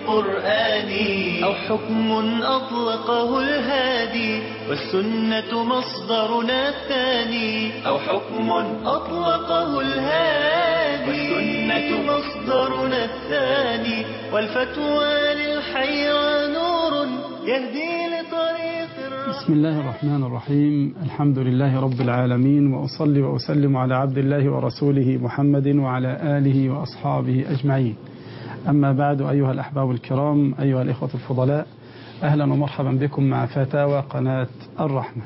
القرآن أو حكم أطلقه الهادي والسنة مصدرنا الثاني أو حكم أطلقه الهادي والسنة مصدرنا الثاني والفتوى للحيرى نور يهدي لطريق الرحمن. بسم الله الرحمن الرحيم. الحمد لله رب العالمين، وأصلي وأسلم على عبد الله ورسوله محمد وعلى آله وأصحابه أجمعين. أما بعد، أيها الأحباب الكرام، أيها الإخوة الفضلاء، أهلا ومرحبا بكم مع فتاوى قناة الرحمة.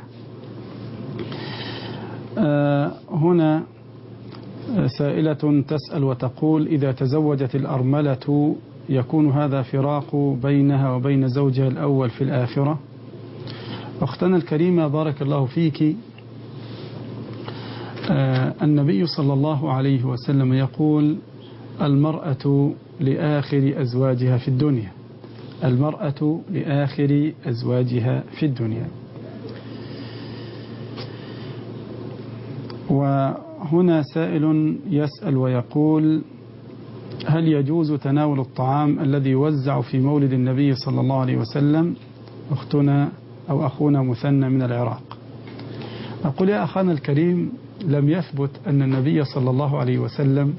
هنا سائلة تسأل وتقول: إذا تزوجت الأرملة يكون هذا فراق بينها وبين زوجها الأول في الآخرة؟ أختنا الكريمة بارك الله فيك، النبي صلى الله عليه وسلم يقول: المرأة لآخر أزواجها في الدنيا، المرأة لآخر أزواجها في الدنيا. وهنا سائل يسأل ويقول: هل يجوز تناول الطعام الذي يوزع في مولد النبي صلى الله عليه وسلم؟ أختنا أو أخونا مثنى من العراق. أقول: يا أخانا الكريم، لم يثبت أن النبي صلى الله عليه وسلم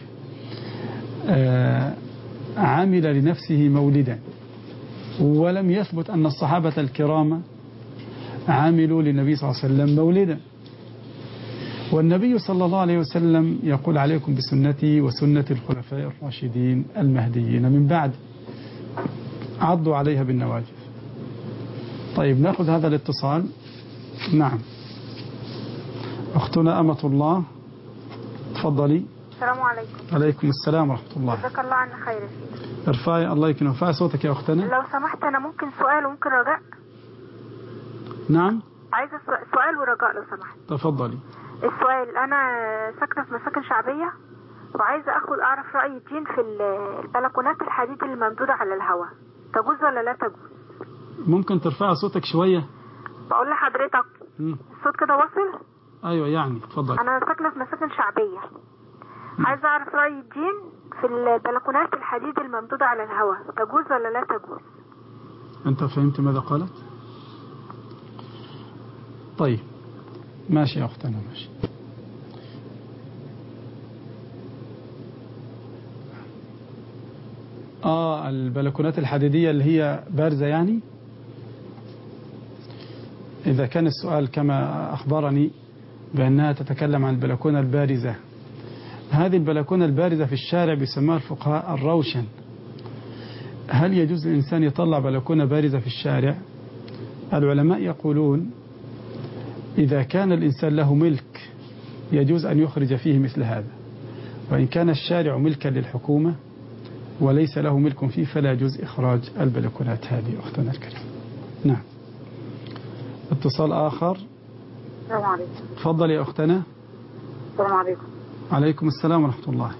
عمل لنفسه مولدا، ولم يثبت أن الصحابة الكرام عملوا للنبي صلى الله عليه وسلم مولدا. والنبي صلى الله عليه وسلم يقول: عليكم بسنتي وسنة الخلفاء الراشدين المهديين من بعد، عضوا عليها بالنواجذ. طيب، نأخذ هذا الاتصال. نعم، أختنا أمة الله، تفضلي. السلام عليكم. عليكم السلام ورحمة الله. جزاك الله عنا خير. ارفعي، الله يكرمك، ارفعي صوتك يا أختنا. لو سمحت، أنا ممكن سؤال وممكن رجاء؟ نعم، عايزة سؤال ورجاء لو سمحت. تفضلي. السؤال: أنا ساكنة في مساكن شعبية، وعايزة أعرف رأي الدين في البلكونات الحديد اللي ممدودة على الهواء، تجوز ولا لا تجوز؟ ممكن ترفعي صوتك شوية؟ بقول لحضرتك الصوت كده واصل؟ أيوة يعني، تفضل. أنا ساكنة في مساكن شعبية، عايزة أعرف رأي الدين في البلكونات الحديد الممدودة على الهواء، تجوز ولا لا تجوز؟ أنت فهمت ماذا قالت؟ طيب، ماشي يا أختنا، ماشي. البلكونات الحديدية اللي هي بارزة يعني. إذا كان السؤال كما أخبرني بأنها تتكلم عن البلكونة البارزة، هذه البلكونة البارزة في الشارع بيسموها الفقهاء الروشن. هل يجوز الإنسان يطلع بلكونة بارزة في الشارع؟ العلماء يقولون: إذا كان الإنسان له ملك يجوز أن يخرج فيه مثل هذا، وإن كان الشارع ملكا للحكومة وليس له ملك فيه فلا يجوز إخراج البلكونات هذه. أختنا الكريم. نعم، اتصال آخر. السلام عليكم. تفضل يا أختنا. السلام عليكم. عليكم السلام ورحمة الله.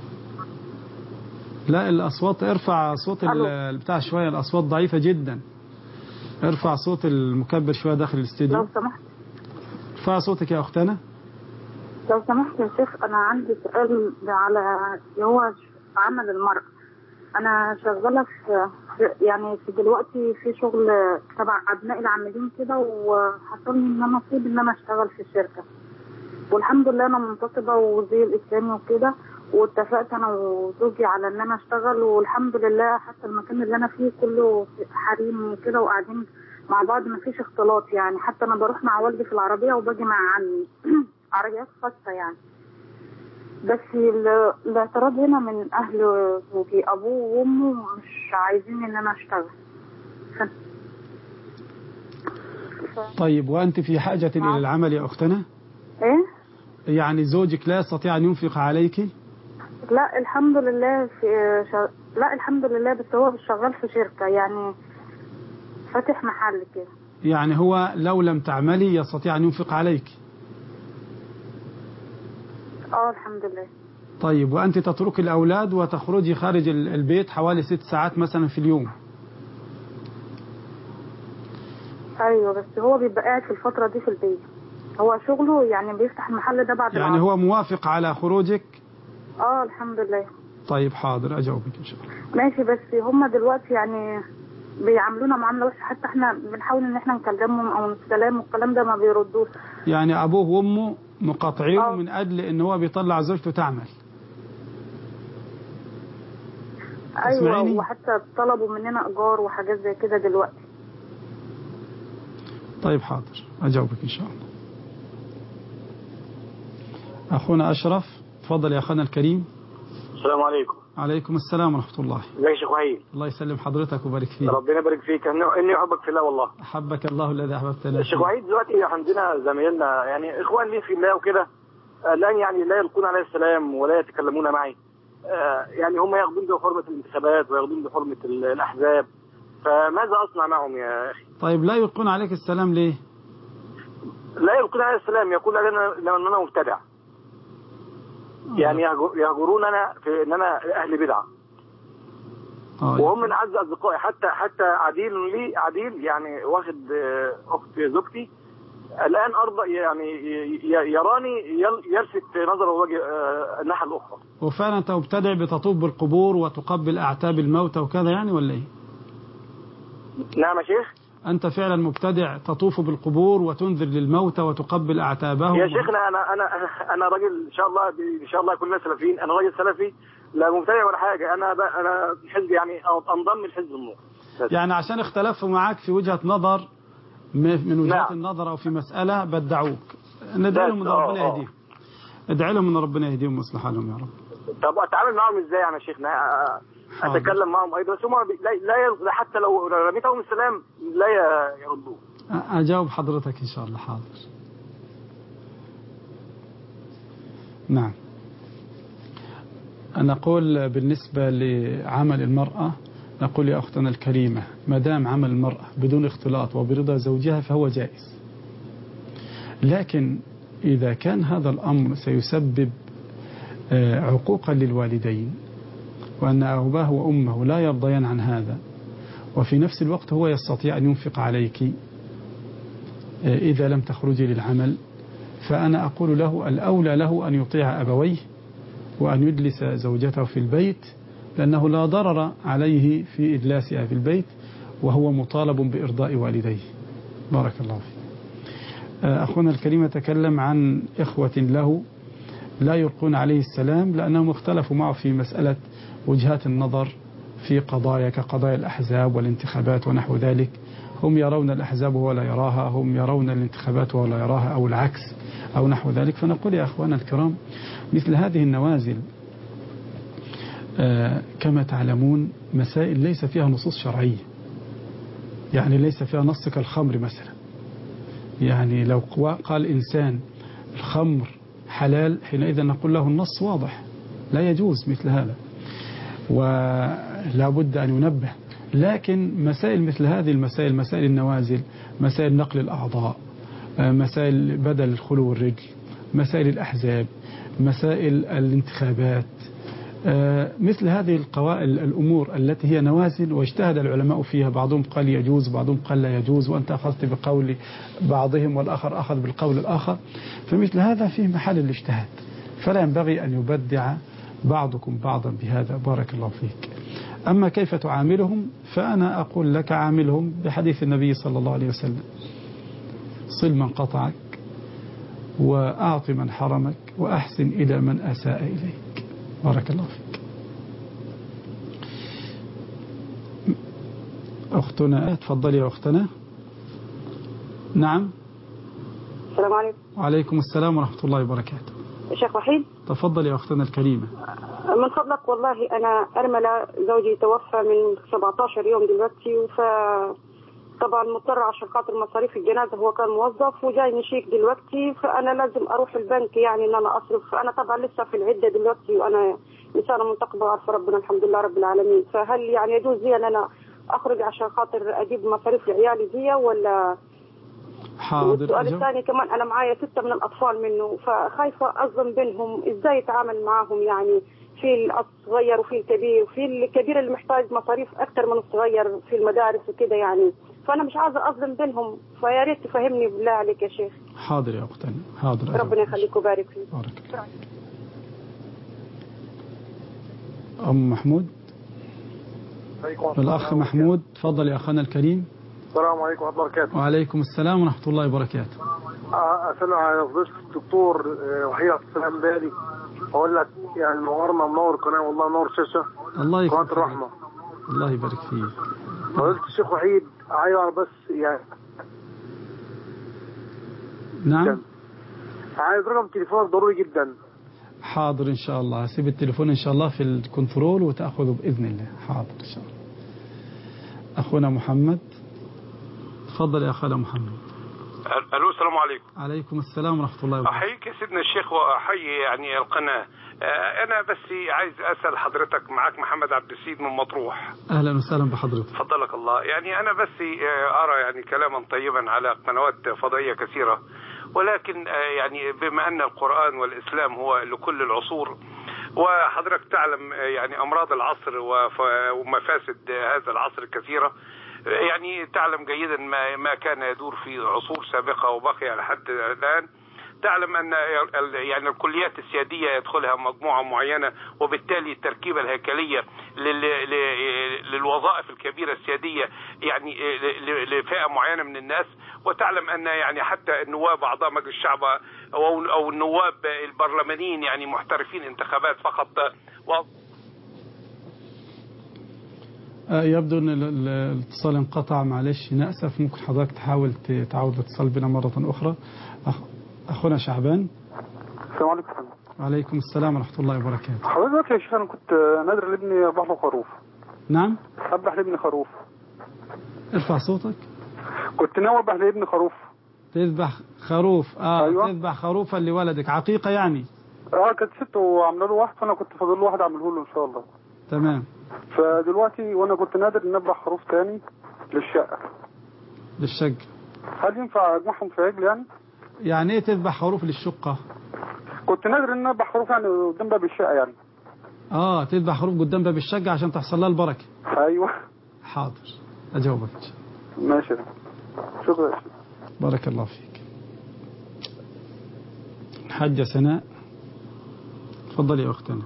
لا، الأصوات، ارفع صوت البتاع شوية، الأصوات ضعيفة جدا. ارفع صوت المكبر شوية داخل الاستديو لو سمحت. ارفع صوتك يا أختنا. لو سمحت يا شيخ، أنا عندي سؤال على هو عمل المرأة. أنا شغالة في دلوقتي في شغل تبع أبناء العاملين كده، وحصل لي إن أنا نصيب إن أنا أشتغل في الشركة، والحمد لله أنا منتصبة وزي الإسلامي وكده، واتفقت أنا وزوجي على إن أنا أشتغل، والحمد لله حتى المكان اللي أنا فيه كله حريم وكده، وقاعدين مع بعض مفيش اختلاط يعني. حتى أنا بروح مع والدي في العربية وباجي مع عمي عربيات خاصة يعني. بس الاعتراض هنا من أهل زوجي، أبوه وأمه مش عايزين إن أنا أشتغل. طيب، وأنت في حاجة إلى العمل يا أختنا؟ إيه؟ يعني زوجك لا يستطيع أن ينفق عليك؟ لا الحمد لله، لا الحمد لله، بس هو شغال في شركة يعني، فاتح محل كده. يعني هو لو لم تعملي يستطيع أن ينفق عليك؟ الحمد لله. طيب، وأنت تترك الأولاد وتخرجي خارج البيت حوالي 6 ساعات مثلا في اليوم؟ أيوة، بس هو بيبقى قاعد في الفترة دي في البيت، هو شغله يعني بيفتح المحل ده بعد يعني العصر. هو موافق على خروجك؟ الحمد لله. طيب حاضر أجاوبك إن شاء الله. ماشي، بس هم دلوقتي يعني بيعاملونا معاملة وحشة، حتى احنا بنحاول ان احنا نكلمهم او السلام والكلام ده ما بيردوش. يعني أبوه وأمه مقاطعينه من أجل إن هو بيطلع زوجته تعمل. ايوه، تسمعيني؟ وحتى طلبوا مننا ايجار وحاجات زي كده دلوقتي. طيب حاضر أجاوبك إن شاء الله. أخونا أشرف، تفضل يا أخونا الكريم. السلام عليكم. عليكم السلام ورحمة الله. ازيك يا شيخ وحيد؟ الله يسلم حضرتك ويبارك فيك. ربنا يبارك فيك، اني احبك في الله والله. أحبك الله الذي أحببتنا الشيخ فيه. وحيد، دلوقتي عندنا زمايلنا يعني اخوان لي في الله وكده، الان يعني لا يلقون علي السلام ولا يتكلمون معي. يعني هم ياخذون بحرمه الانتخابات وياخذون بحرمه الاحزاب، فماذا اصنع معهم يا اخي؟ طيب لا يلقون عليك السلام ليه؟ لا يلقون علي السلام، يقول لنا ان انا مبتدع. يعني يهجروننا في ان انا اهل بدعه. وهم من اعز اصدقائي، حتى عديل يعني واخد اخت زوجتي الان ارضى، يعني يراني يلفت نظر وجه الناحيه الاخرى. وفعلا انت مبتدع بتطوف بالقبور وتقبل اعتاب الموتى وكذا يعني ولا ايه؟ نعم يا شيخ. انت فعلا مبتدع تطوف بالقبور وتنذر للموتى وتقبل اعتابهم؟ يا شيخنا انا راجل ان شاء الله كلنا سلفيين، انا راجل سلفي لا مبتدع ولا حاجه، انا حزب يعني انضم لحزب النور. يعني عشان اختلفوا معاك في وجهة نظر من وجهات النظر او في مسألة بدعوك، ندعي لهم ان ربنا يهديهم. ادعي لهم ان ربنا يهديهم ويصلح حالهم يا رب. طب اتعامل معهم ازاي يعني يا شيخنا؟ اتكلم معهم ايضا، بس هم لا حتى لو رميتهم السلام لا يردوه. اجاوب حضرتك ان شاء الله. حاضر. نعم. نقول بالنسبة لعمل المرأة، نقول يا أختنا الكريمة، ما دام عمل المرأة بدون اختلاط وبرضا زوجها فهو جائز. لكن إذا كان هذا الأمر سيسبب عقوقا للوالدين، وأن أباه وأمه لا يرضيان عن هذا، وفي نفس الوقت هو يستطيع أن ينفق عليك إذا لم تخرجي للعمل، فأنا أقول له الأولى له أن يطيع أبويه وأن يجلس زوجته في البيت، لأنه لا ضرر عليه في إجلاسها في البيت وهو مطالب بإرضاء والديه. بارك الله فيك. أخونا الكريم تكلم عن إخوة له لا يلقون عليه السلام لأنهم اختلفوا معه في مسألة وجهات النظر في قضايا كقضايا الأحزاب والانتخابات ونحو ذلك. هم يرون الأحزاب وهو لا يراها، هم يرون الانتخابات وهو لا يراها، أو العكس أو نحو ذلك. فنقول يا أخوانا الكرام، مثل هذه النوازل كما تعلمون مسائل ليس فيها نصوص شرعية، يعني ليس فيها نص كالخمر مثلا. يعني لو قال إنسان الخمر حلال، حينئذ نقول له النص واضح لا يجوز مثل هذا، ولا بد أن ينبه. لكن مسائل مثل هذه المسائل، مسائل النوازل، مسائل نقل الأعضاء، مسائل بدل الخلو والرجل، مسائل الأحزاب، مسائل الانتخابات، مثل هذه الأمور التي هي نوازل واجتهد العلماء فيها، بعضهم قال يجوز بعضهم قال لا يجوز، وأنت أخذت بقول بعضهم والآخر أخذ بالقول الآخر، فمثل هذا فيه محل الاجتهاد، فلا ينبغي أن يبدع بعضكم بعضا بهذا. بارك الله فيك. أما كيف تعاملهم فأنا أقول لك عاملهم بحديث النبي صلى الله عليه وسلم: صل من قطعك وأعط من حرمك وأحسن إلى من أساء إليك. بارك الله فيك. أختنا تفضلي يا أختنا. نعم. السلام عليكم. وعليكم السلام ورحمة الله وبركاته. شيخ وحيد، تفضلي يا أختنا الكريمة. من فضلك والله أنا أرملة، زوجي توفى من 17 يوم دلوقتي، طبعا مضطر عشان خاطر مصاريف الجنازة، هو كان موظف وجاي نشيك دلوقتي، فأنا لازم أروح البنك يعني إن أنا أصرف، فأنا طبعا لسه في العدة دلوقتي وأنا إنسانة منتقبة عارفة ربنا الحمد لله رب العالمين، فهل يعني يجوز لي أن أنا أخرج عشان خاطر أجيب مصاريف لعيالي دي ولا؟ حاضر. والسؤال الثاني كمان، أنا معايا 6 من الأطفال منه، فخايفة أظلم بينهم إزاي أتعامل معهم، يعني في الصغير وفي الكبير، وفي الكبير اللي محتاج مصاريف أكثر من الصغير في المدارس وكده يعني، فأنا مش عايزة أظلم بينهم، فيا ريت تفهمني بالله عليك يا شيخ. حاضر يا أختنا. حاضر. ربنا يخليك وبارك فيك. بارك. أم محمود. الأخ محمود تفضل يا أخانا الكريم. السلام عليكم ورحمة الله وبركاته. وعليكم السلام ورحمة الله وبركاته. أسأل على فضيلة الدكتور وحيد عبد السلام بالي، أقول لك يعني منورنا منور قناة والله، منور شاشة الله يكرمك. قناة الرحمة. الله يبارك فيك. فضيلة الشيخ وحيد عايز أعرف بس يعني. نعم. عايز رقم تليفونك ضروري جدا. حاضر إن شاء الله، هسيب التليفون إن شاء الله في الكنترول وتأخذه بإذن الله. حاضر إن شاء الله. أخونا محمد تفضل يا أخونا محمد. الو السلام عليكم. عليكم السلام ورحمة الله وبركاته. احييك يا سيدنا الشيخ واحيي يعني القناه. انا بس عايز اسال حضرتك، معاك محمد عبد السيد من مطروح. اهلا وسهلا بحضرتك. فضلك الله. يعني انا بس ارى يعني كلاما طيبا على قنوات فضائيه كثيره، ولكن يعني بما ان القران والاسلام هو لكل العصور، وحضرتك تعلم يعني امراض العصر ومفاسد هذا العصر كثيره، يعني تعلم جيدا ما كان يدور في عصور سابقة وبقي لحد الآن. تعلم أن يعني الكليات السيادية يدخلها مجموعة معينة، وبالتالي التركيبة الهيكلية للوظائف الكبيرة السيادية يعني لفئة معينة من الناس. وتعلم أن يعني حتى النواب أعضاء مجلس الشعب أو النواب البرلمانيين يعني محترفين انتخابات فقط. يبدو أن الاتصال انقطع، معلش نأسف. ممكن حضرتك تحاول تعود الاتصال بنا مرة أخرى. أخونا شعبان. السلام عليكم. وعليكم السلام ورحمة الله وبركاته. حضرتك يا شيخ أنا كنت نادر لابني أذبح له خروف. نعم. أذبح لابني خروف. ارفع صوتك. كنت ناوي أذبح لابني خروف. تذبح خروف؟ أيوة. تذبح خروفا لولدك، عقيقة يعني؟ كانت سته عامله له واحد، فأنا كنت فاضل له واحد أعمله له إن شاء الله. تمام. فدلوقتي وانا كنت نادر ان اذبح خروف تاني للشقه. للشقه. هل ينفع اجمعهم في عجل يعني؟ يعني ايه تذبح خروف للشقه؟ كنت نادر ان اذبح خروف يعني قدام باب الشقه يعني. تذبح خروف قدام باب الشقه عشان تحصل لها البركه. ايوه. حاضر اجاوبك. ماشي. شكرا. بارك الله فيك. حاجه سناء تفضلي يا اختنا.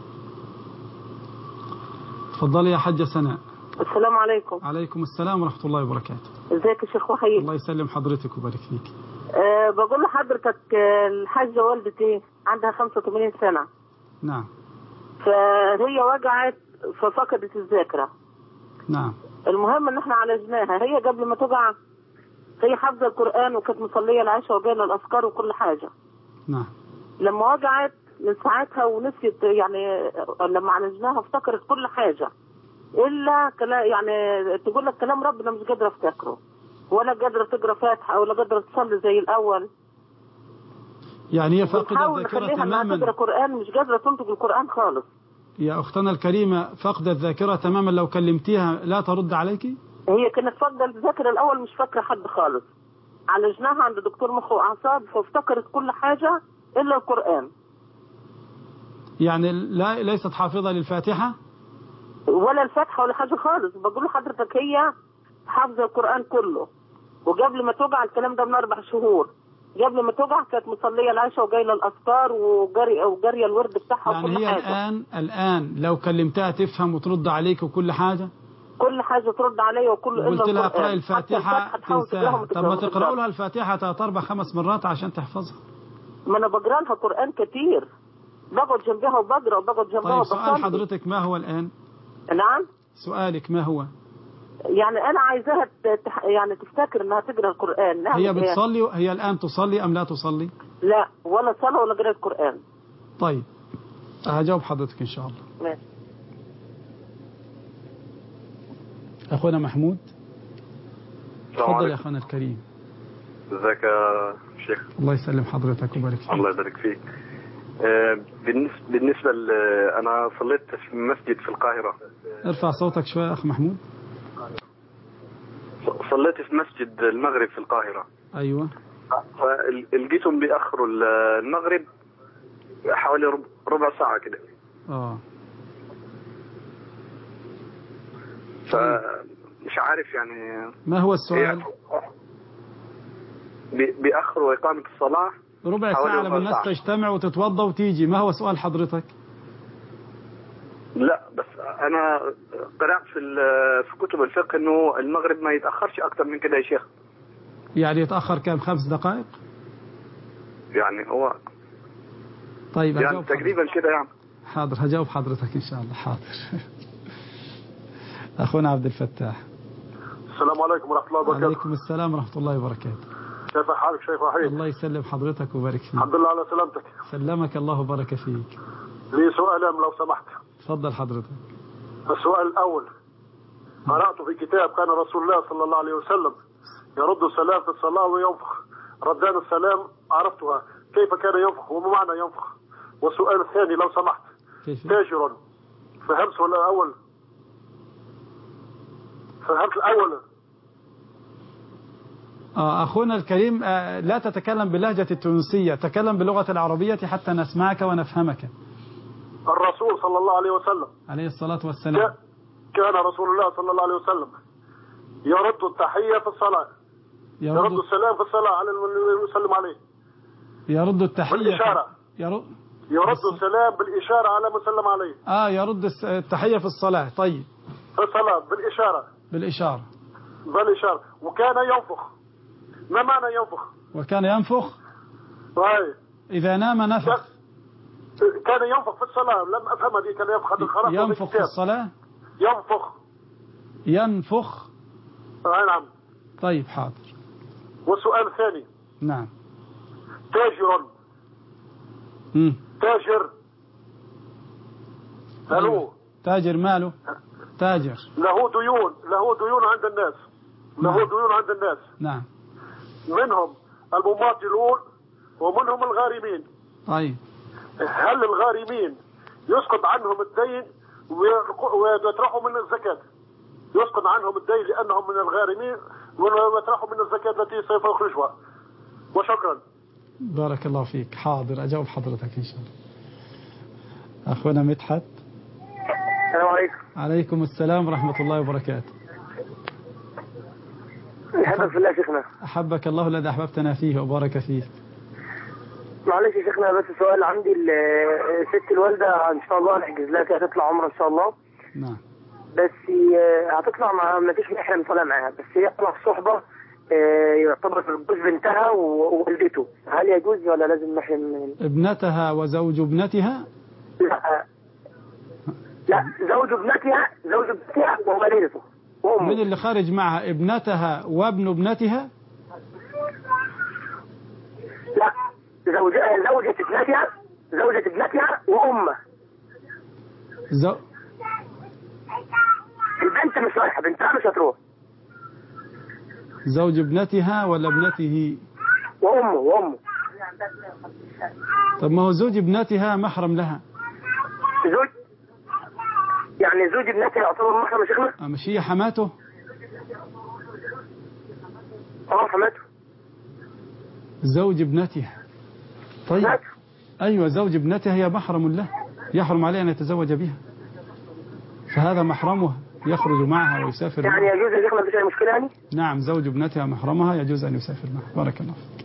تفضلي يا حاجة سناء. السلام عليكم. عليكم السلام ورحمة الله وبركاته. ازيك يا شيخ وحيد؟ الله يسلم حضرتك ويبارك فيك. بقول لحضرتك الحاجة والدتي عندها 85 سنة. نعم. فهي وجعت ففقدت الذاكرة. نعم. المهم ان احنا عالجناها. هي قبل ما توجع هي حافظة القرآن وكانت مصلية العشاء وجاية الأذكار وكل حاجة. نعم. لما وجعت من ساعتها ونسيت، يعني لما عالجناها افتكرت كل حاجة إلا يعني تقول لك كلام ربنا مش قادرة افتكره، ولا قادرة تقرأ فاتحة، ولا قادرة تصلي زي الأول. يعني هي فاقدة الذاكرة تماما. تقرأ قرآن مش قادرة تنطق القرآن خالص. يا أختنا الكريمة فاقدة الذاكرة تماما، لو كلمتيها لا ترد عليك؟ هي كانت فاقدة الذاكرة الأول، مش فاكرة حد خالص. عالجناها عند دكتور مخ وأعصاب فافتكرت كل حاجة إلا القرآن. يعني ليست حافظة للفاتحة ولا الفاتحة ولا حاجة خالص. بقول لحضرتك هي حافظة القرآن كله، وقبل ما توجع الكلام ده من 4 شهور، قبل ما توجع كانت مصلية العشاء وجاية الأذكار وجارية الورد بتاعها يعني وكل هي حاجة. الآن لو كلمتها تفهم وترد عليك وكل حاجة؟ كل حاجة ترد عليا وكل إلا قلت لها القرآن. اقرأي الفاتحة تنساها. طب ما تقرأوا لها الفاتحة 3 4 5 مرات عشان تحفظها. ما أنا بقرأ لها قرآن كتير، بقعد جنبها وبقرأ وبقعد جنبها طيب وبصلي. سؤال حضرتك ما هو الآن؟ نعم. سؤالك ما هو؟ يعني أنا عايزاها يعني تفتكر إنها تقرأ القرآن. نعم. هي بتصلي؟ هي الآن تصلي أم لا تصلي؟ لا، ولا صلاة ولا قراءة قرآن. طيب هجاوب حضرتك إن شاء الله. ماشي. أخونا محمود. تفضل يا أخونا الكريم. ازيك يا شيخ؟ الله يسلم حضرتك ويبارك فيك. الله يبارك فيك. بالنسبة أنا صليت في مسجد في القاهرة. ارفع صوتك شوية يا أخ محمود. صليت في مسجد المغرب في القاهرة. أيوة. فلقيتهم بيأخروا المغرب حوالي ربع ساعة كده. فمش عارف يعني. ما هو السؤال؟ بيأخروا إقامة الصلاة ربع ساعة لما الناس تجتمع وتتوضى وتيجي. ما هو سؤال حضرتك؟ لا بس انا قرأت في كتب الفقه انه المغرب ما يتأخرش اكتر من كده يا شيخ. يعني يتأخر كم 5 دقائق؟ يعني هو طيب يعني تقريبا كده يعني. حاضر هجاوب حضرتك إن شاء الله. حاضر. أخونا عبد الفتاح. السلام عليكم ورحمة الله وبركاته. وعليكم السلام ورحمة الله وبركاته. كيف حالك شيخ وحيد؟ الله يسلم حضرتك ويبارك فيك. الحمد لله على سلامتك. سلمك الله وبارك فيك. لي سؤالين لو سمحت. تفضل حضرتك. السؤال الأول، قرأت في كتاب كان رسول الله صلى الله عليه وسلم يرد السلام في الصلاة وينفخ. ردان السلام عرفتها، كيف كان ينفخ وما معنى ينفخ؟ والسؤال الثاني لو سمحت، تاجر، فهمت ولا الأول؟ فهمت الأول. أخونا الكريم لا تتكلم باللهجة التونسية، تكلم باللغة العربية حتى نسمعك ونفهمك. الرسول صلى الله عليه وسلم عليه الصلاة والسلام كان رسول الله صلى الله عليه وسلم يرد التحية في الصلاة، يرد السلام في الصلاة على اللي يسلم عليه، يرد التحية بالإشارة، يرد السلام بالإشارة على من سلم عليه. يرد التحية في الصلاة. طيب في الصلاة بالإشارة. وكان ينفخ. ما معنى ينفخ؟ وكان ينفخ إذا نام نفخ. كان ينفخ في الصلاة، لم أفهم دي. كان ينفخ في الصلاة. ينفخ. نعم. طيب حاضر. والسؤال الثاني. نعم. تاجر. تاجر. ألو. تاجر ماله؟ تاجر له ديون عند الناس. ديون عند الناس. نعم. منهم المماطلون ومنهم الغارمين. طيب. هل الغارمين يسقط عنهم الدين ويطرحوا من الزكاة؟ يسقط عنهم الدين لأنهم من الغارمين ويطرحوا من الزكاة التي سوف يخرجها. وشكرا. بارك الله فيك. حاضر أجاوب حضرتك إن شاء الله. أخونا مدحت. السلام عليكم. عليكم السلام ورحمة الله وبركاته. أحبك في الله شيخنا. أحبك الله الذي أحببتنا فيه وبارك فيه. معلش يا شيخنا بس سؤال عندي. الست الوالدة إن شاء الله نحجز لها كده تطلع عمره إن شاء الله. نعم. بس هتطلع ما فيش محرم طالع معاها، بس هي طلع في صحبة يعتبر جوز بنتها ووالدته، هل يجوز ولا لازم محرم؟ ابنتها وزوج ابنتها؟ لا زوج ابنتها ووالدته وأمه. من اللي خارج معها؟ ابنتها وابن ابنتها؟ لا زوجة ابنتها وأمه. البنت مش رايحة، بنتها مش هتروح. زوج ابنتها ولا ابنته؟ وأمه. طب ما هو زوج ابنتها محرم لها. زوج ابنتها يعتبر محرم يا شيخنا؟ مش هي حماته؟ حماته. زوج ابنتها. طيب حماته. أيوة زوج ابنتها هي محرم له، يحرم عليه أن يتزوج بها، فهذا محرمها يخرج معها ويسافر يعني معها. يجوز يا شيخنا مفيش أي مشكلة يعني؟ نعم زوج ابنتها محرمها يجوز أن يسافر معها. بارك الله فيك.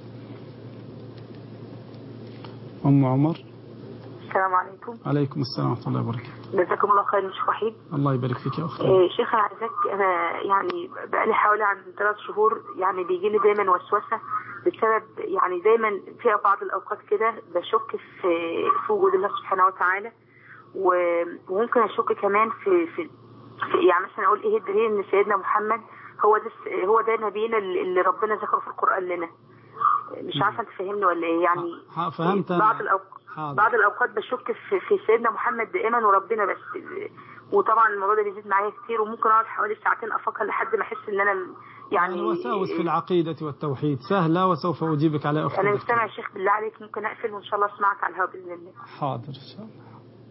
أم عمر. السلام عليكم. عليكم السلام ورحمة الله وبركاته. جزاكم الله خير يا شيخ وحيد. الله يبارك فيك يا أختي. شيخ عايزك، أنا يعني بقالي حوالي عن 3 شهور يعني بيجي لي دايما وسوسة بسبب يعني دايما في بعض الأوقات كده بشك في وجود الله سبحانه وتعالى، وممكن أشك كمان في يعني مثلا أقول إيه الدليل إن سيدنا محمد هو ده نبينا اللي ربنا ذكره في القرآن لنا. مش عارفة أنت فهمني ولا إيه يعني. فهمت. بعض الأوقات بشك في سيدنا محمد دائما وربنا بس، وطبعا الموضوع ده بيزيد معايا كتير وممكن أقعد حوالي 2 ساعات أفكر لحد ما أحس إن أنا يعني الوساوس في العقيدة والتوحيد سهلة وسوف أجيبك على أختي. أنا مستمع يا شيخ بالله عليك، ممكن أقفل وإن شاء الله أسمعك على الهواء بإذن الله. حاضر إن شاء الله.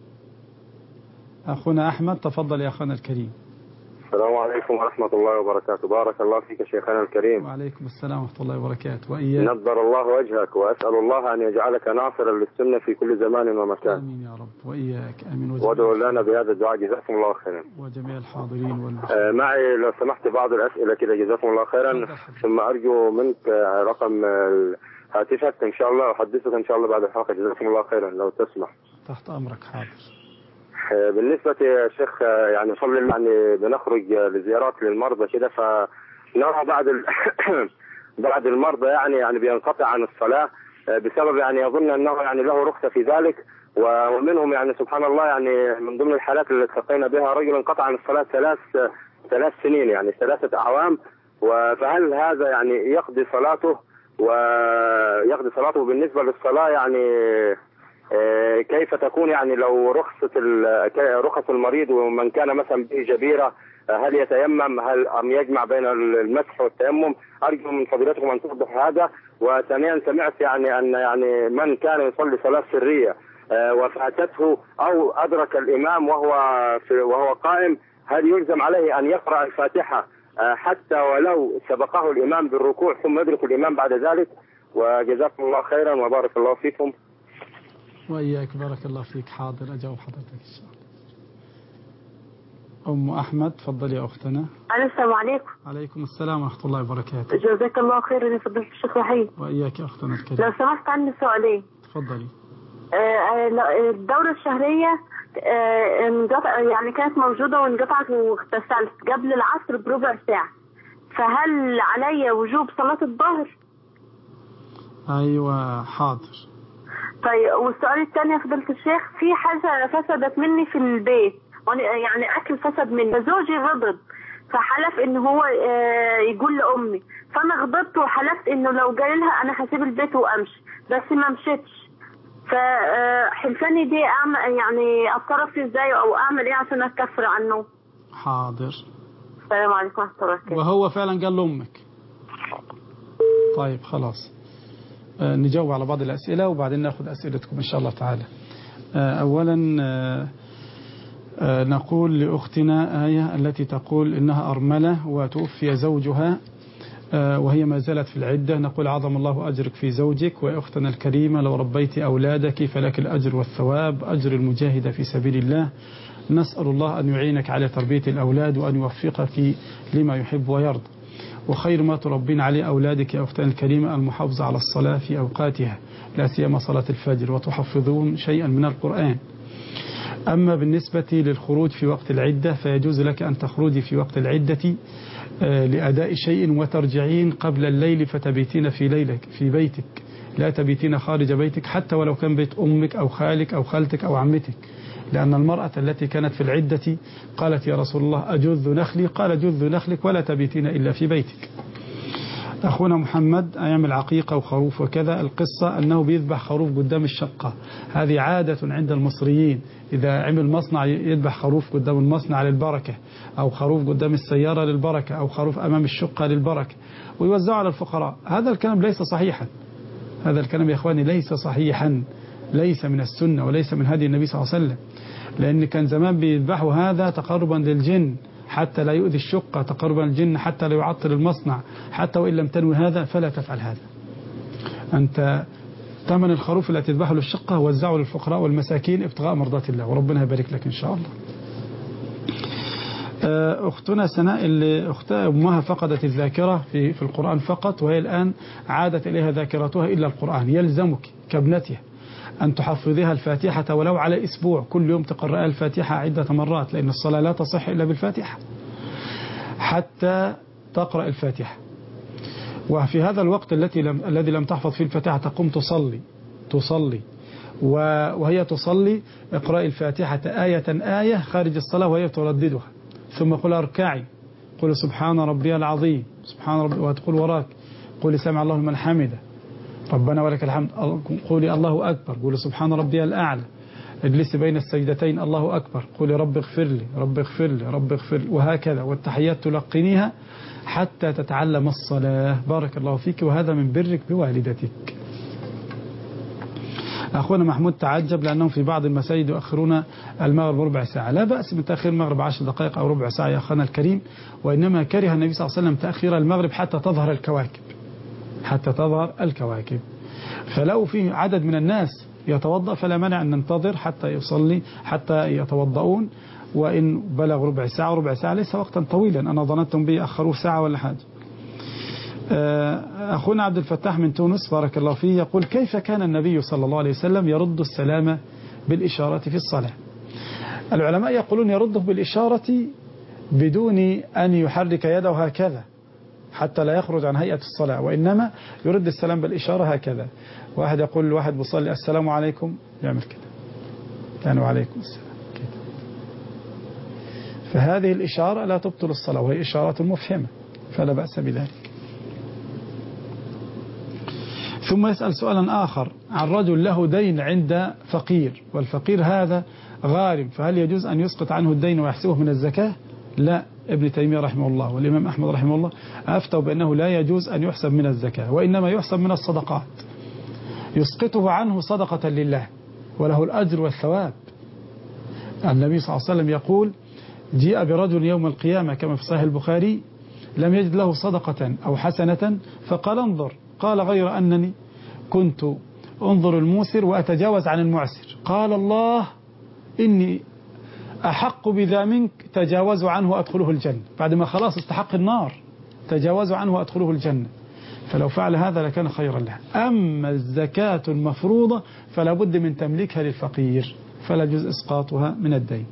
أخونا أحمد تفضل يا أخونا الكريم. السلام عليكم ورحمة الله وبركاته. بارك الله فيك شيخنا الكريم. وعليكم السلام ورحمة الله وبركاته. وإياك. نضر الله وجهك وأسأل الله أن يجعلك ناصرا للسنة في كل زمان ومكان. آمين يا رب. وإياك. آمين. وادعوا لنا بهذا الدعاء جزاكم الله خيرا. وجميع الحاضرين معي لو سمحت بعض الأسئلة كده جزاكم الله خيرا، ثم أرجو منك رقم هاتفك إن شاء الله، أحدثك إن شاء الله بعد الحلقة. جزاكم الله خيرا لو تسمح. تحت أمرك. حاضر. بالنسبة يا شيخ يعني فضل يعني بنخرج لزيارات للمرضى كده، فنرى بعض المرضى يعني بينقطع عن الصلاة بسبب يعني يظن أنه يعني له رخصة في ذلك، ومنهم يعني سبحان الله يعني من ضمن الحالات اللي التقينا بها رجل انقطع عن الصلاة 3 سنين يعني 3 أعوام. فهل هذا يعني يقضي صلاته بالنسبة للصلاة يعني كيف تكون يعني لو رخص المريض ومن كان مثلا به جبيرة، هل يتيمم أم يجمع بين المسح والتيمم؟ أرجو من فضيلتكم أن توضح هذا. وثانيا سمعت يعني أن يعني من كان يصلي صلاة سرية وفاتته أو أدرك الإمام وهو قائم، هل يلزم عليه أن يقرأ الفاتحة حتى ولو سبقه الإمام بالركوع ثم يدرك الإمام بعد ذلك؟ وجزاكم الله خيرا وبارك الله فيكم. وإياك بارك الله فيك. حاضر أجاوب حضرتك إن شاء الله. أم أحمد تفضلي يا أختنا. السلام عليكم. عليكم السلام ورحمة الله وبركاته. جزاك الله خيرا يا فضيلة الشيخ وحيد. وإياك يا أختنا الكريمة. لو سمحت عندي سؤالين. تفضلي. الدورة الشهرية يعني كانت موجودة وانقطعت واغتسلت قبل العصر بربع ساعة، فهل علي وجوب صلاة الظهر؟ أيوة حاضر. طيب والسؤال الثاني يا فضيلة الشيخ، في حاجة فسدت مني في البيت يعني أكل فسد مني، فزوجي غضب فحلف إن هو يقول لأمي، فأنا غضبت وحلفت إنه لو قال لها أنا هسيب البيت وأمشي، بس ما مشيتش. فحلفاني دي أعمل يعني أتصرف فيه إزاي أو أعمل إيه عشان أكفر عنه؟ حاضر. السلام عليكم ورحمة الله وبركاته. وهو فعلا قال لأمك؟ طيب خلاص نجاوب على بعض الأسئلة وبعدين نأخذ أسئلتكم إن شاء الله تعالى. أولا نقول لأختنا آية التي تقول إنها أرملة وتوفي زوجها وهي ما زالت في العدة، نقول عظم الله أجرك في زوجك. وأختنا الكريمة لو ربيت أولادك فلك الأجر والثواب أجر المجاهدة في سبيل الله. نسأل الله أن يعينك على تربية الأولاد وأن يوفقك لما يحب ويرضى. وخير ما تربين عليه أولادك يا أختنا الكريمة المحافظة على الصلاة في أوقاتها، لا سيما صلاة الفجر، وتحفظون شيئا من القرآن. أما بالنسبة للخروج في وقت العدة فيجوز لك أن تخرجي في وقت العدة لأداء شيء وترجعين قبل الليل فتبيتين في بيتك، لا تبيتين خارج بيتك حتى ولو كان بيت أمك أو خالك أو خالتك أو عمتك، لأن المرأة التي كانت في العدة قالت يا رسول الله أجذ نخلي، قال جذ نخلك ولا تبيتين إلا في بيتك. أخونا محمد أيعمل عقيقة وخروف وكذا، القصة أنه بيذبح خروف قدام الشقة، هذه عادة عند المصريين، إذا عمل مصنع يذبح خروف قدام المصنع للبركة، أو خروف قدام السيارة للبركة، أو خروف أمام الشقة للبركة، ويوزعوا على الفقراء. هذا الكلام ليس صحيحا، هذا الكلام يا إخواني ليس صحيحا، ليس من السنة وليس من هدي النبي صلى الله عليه وسلم، لأن كان زمان بيذبحوا هذا تقربا للجن حتى لا يؤذي الشقة، تقربا للجن حتى لا يعطل المصنع، حتى وإن لم تنوي هذا فلا تفعل هذا. أنت ثمن الخروف التي تذبحه للشقة وزعه للفقراء والمساكين ابتغاء مرضات الله، وربنا يبارك لك إن شاء الله. أختنا سناء اللي أختها أمها فقدت الذاكرة في القرآن فقط، وهي الآن عادت إليها ذاكرتها إلا القرآن، يلزمك كابنتها أن تحفظيها الفاتحة ولو على أسبوع، كل يوم تقرأ الفاتحة عدة مرات، لأن الصلاة لا تصح إلا بالفاتحة حتى تقرأ الفاتحة. وفي هذا الوقت الذي لم تحفظ فيه الفاتحة تقوم تصلي وهي تصلي اقرأ الفاتحة آية خارج الصلاة وهي ترددها، ثم قل اركعي، قل سبحان ربي العظيم، سبحان ربي، وتقول وراك قل سمع الله لمن حمده، ربنا ولك الحمد، قولي الله أكبر، قولي سبحان ربي الأعلى، اجلسي بين السجدتين الله أكبر، قولي رب اغفر لي رب اغفر لي رب اغفر لي، وهكذا، والتحيات تلقنيها حتى تتعلم الصلاة. بارك الله فيك، وهذا من برك بوالدتك. أخونا محمود تعجب لأنهم في بعض المساجد يؤخرون المغرب ربع ساعة، لا بأس من تأخير المغرب 10 دقائق أو ربع ساعة يا أخونا الكريم، وإنما كره النبي صلى الله عليه وسلم تأخير المغرب حتى تظهر الكواكب، فلو في عدد من الناس يتوضأ فلا مانع أن ننتظر حتى يصلي، حتى يتوضؤون، وإن بلغ ربع ساعة ليس وقتا طويلا، أنا ظننتم به أخروه ساعة ولا حاجة. أخونا عبد الفتاح من تونس بارك الله فيه يقول كيف كان النبي صلى الله عليه وسلم يرد السلام بالإشارة في الصلاة؟ العلماء يقولون يرده بالإشارة بدون أن يحرك يده هكذا حتى لا يخرج عن هيئة الصلاة، وإنما يرد السلام بالإشارة هكذا. واحد يقول لواحد بيصلي السلام عليكم، يعمل كده يعني وعليكم السلام كده. فهذه الإشارة لا تبطل الصلاة، وهي إشارة مفهمة فلا بأس بذلك. ثم يسأل سؤالا آخر عن رجل له دين عند فقير، والفقير هذا غارم، فهل يجوز أن يسقط عنه الدين ويحسبه من الزكاة؟ لا. ابن تيمية رحمه الله والإمام أحمد رحمه الله أفتوا بأنه لا يجوز أن يحسب من الزكاة، وإنما يحسب من الصدقات، يسقطه عنه صدقة لله وله الأجر والثواب. النبي صلى الله عليه وسلم يقول: جيء برجل يوم القيامة كما في صحيح البخاري لم يجد له صدقة أو حسنة فقال: انظر. قال: غير أنني كنت انظر الموسر وأتجاوز عن المعسر. قال الله: إني أحق بذا منك، تجاوزوا عنه وأدخله الجنة. بعد ما خلاص استحق النار تجاوزوا عنه وأدخله الجنة. فلو فعل هذا لكان خيرا له. أما الزكاة المفروضة فلا بد من تمليكها للفقير، فلا يجوز إسقاطها من الدين.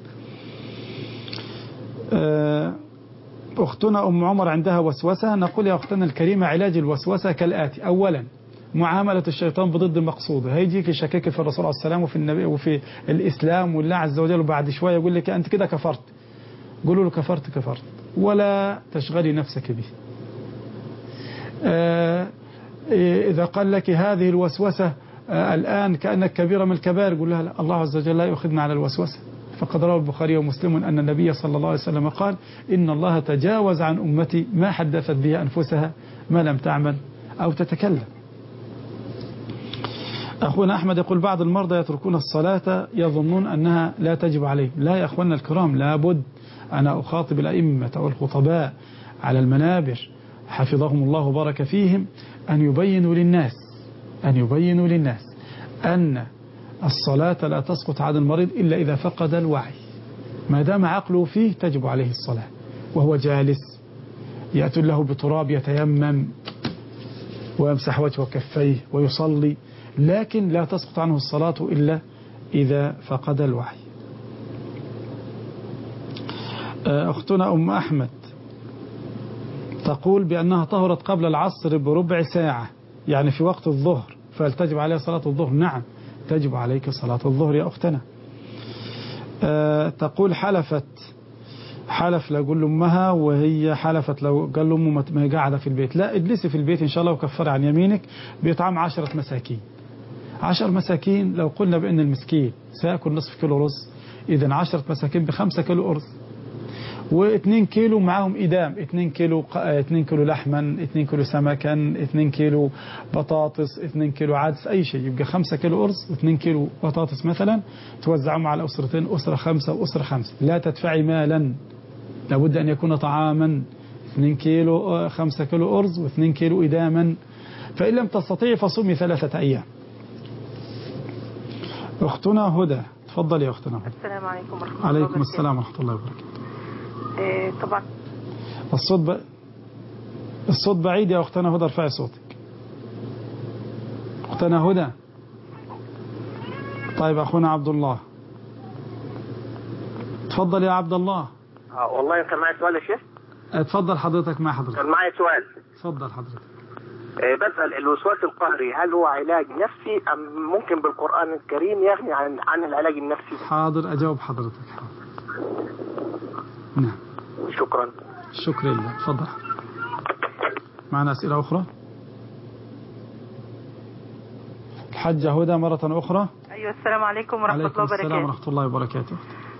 أختنا أم عمر عندها وسوسة، نقول يا أختنا الكريمة علاج الوسوسة كالآتي: أولا معاملة الشيطان بضد المقصود، هيجيك يشكك في الرسول عليه السلام وفي النبي وفي الإسلام والله عز وجل، وبعد شوية يقول لك أنت كده كفرت. قولوا له كفرت ولا تشغلي نفسك به. إذا قال لك هذه الوسوسة الآن كأنك كبيرة من الكبائر، قول لها لا، الله عز وجل لا يؤخذنا على الوسوسة. فقد روى البخاري ومسلم أن النبي صلى الله عليه وسلم قال: إن الله تجاوز عن أمتي ما حدثت به أنفسها ما لم تعمل أو تتكلم. أخونا أحمد يقول: بعض المرضى يتركون الصلاة يظنون أنها لا تجب عليهم. لا يا أخوانا الكرام، لابد. أنا أخاطب الأئمة والخطباء على المنابر حفظهم الله وبارك فيهم أن يبينوا للناس أن الصلاة لا تسقط عن المريض إلا إذا فقد الوعي. ما دام عقله فيه تجب عليه الصلاة، وهو جالس يأتي له بتراب يتيمم ويمسح وجهه وكفيه ويصلي، لكن لا تسقط عنه الصلاة إلا إذا فقد الوعي. أختنا أم أحمد تقول بأنها طهرت قبل العصر بربع ساعة، يعني في وقت الظهر، فهل تجب عليها صلاة الظهر؟ نعم، تجب عليك صلاة الظهر يا أختنا. تقول حلف لأقول لأمها، وهي حلفت لو قال لأمه ما قاعدة في البيت. لا، اجلسي في البيت إن شاء الله وكفر عن يمينك بإطعام 10 مساكين. 10 مساكين، لو قلنا بأن المسكين سيأكل نصف كيلو رز، إذن 10 مساكين ب5 كيلو أرز، و2 كيلو معهم إدام، 2 كيلو لحما، 2 كيلو سمكا، 2 كيلو بطاطس، 2 كيلو عدس، أي شيء، يبقى 5 كيلو أرز و2 كيلو بطاطس مثلا، توزعهم على أسرتين، أسرة 5 وأسرة 5. لا تدفعي مالا، لابد أن يكون طعاما. 2 كيلو 5 كيلو أرز و2 كيلو إداما. فإن لم تستطيعي فصومي 3 أيام. أختنا هدى، تفضل يا أختنا هدى. السلام عليكم ورحمة الله وبركاته. عليكم السلام ورحمة الله وبركاته. طبعا الصوت بعيد يا أختنا هدى، ارفعي صوتك. أختنا هدى. طيب أخونا عبد الله، تفضل يا عبد الله. والله كان معي سؤال يا شيخ. تفضل حضرتك. مع حضرتك كان معي سؤال. تفضل حضرتك. بسأل الوسواس القهري هل هو علاج نفسي أم ممكن بالقرآن الكريم يغني عن العلاج النفسي؟ حاضر، أجاوب حضرتك. حاضر. نعم. شكرا. شكرا لله. تفضل. معنا أسئلة أخرى؟ الحجة هدى مرة أخرى. أيوة، السلام عليكم ورحمة الله وبركاته. عليكم السلام ورحمة الله وبركاته.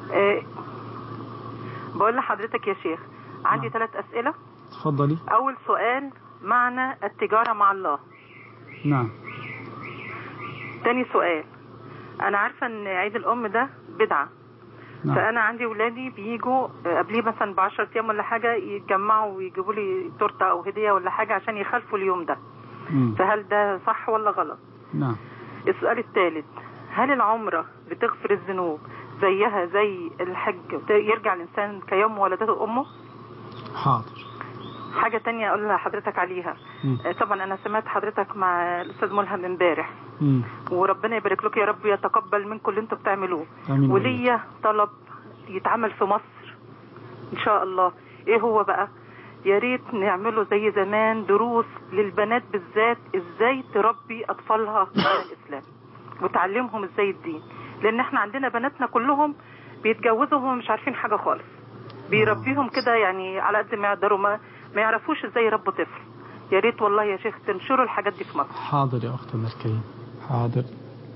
بقول لحضرتك يا شيخ، عندي 3 أسئلة. تفضلي. أول سؤال: معنى التجارة مع الله. نعم. تاني سؤال: أنا عارفة أن عيد الأم ده بدعة. نعم. فأنا عندي ولادي بيجوا قبليه مثلا ب10 أيام ولا حاجة، يتجمعوا ويجيبوا لي تورتة أو هدية ولا حاجة عشان يخالفوا اليوم ده. فهل ده صح ولا غلط؟ نعم. السؤال الثالث: هل العمرة بتغفر الذنوب زيها زي الحج، يرجع الإنسان كيوم ولدته أمه؟ حاضر. حاجة تانية أقول لحضرتك عليها. طبعا أنا سمعت حضرتك مع الأستاذ ملهم امبارح، وربنا يبارك لك يا رب، يتقبل منكم اللي انتم بتعملوه. وليا طلب يتعمل في مصر ان شاء الله. ايه هو بقى؟ يا ريت نعمله زي زمان دروس للبنات بالذات، ازاي تربي اطفالها على الاسلام وتعلمهم ازاي الدين، لان احنا عندنا بناتنا كلهم بيتجوزوا وهم مش عارفين حاجة خالص، بيربيهم كده يعني على قد ما يقدروا، ما يعرفوش ازاي يربوا طفل. يا ريت والله يا شيخ تنشروا الحاجات دي في مصر. حاضر يا اختنا الكريم، حاضر.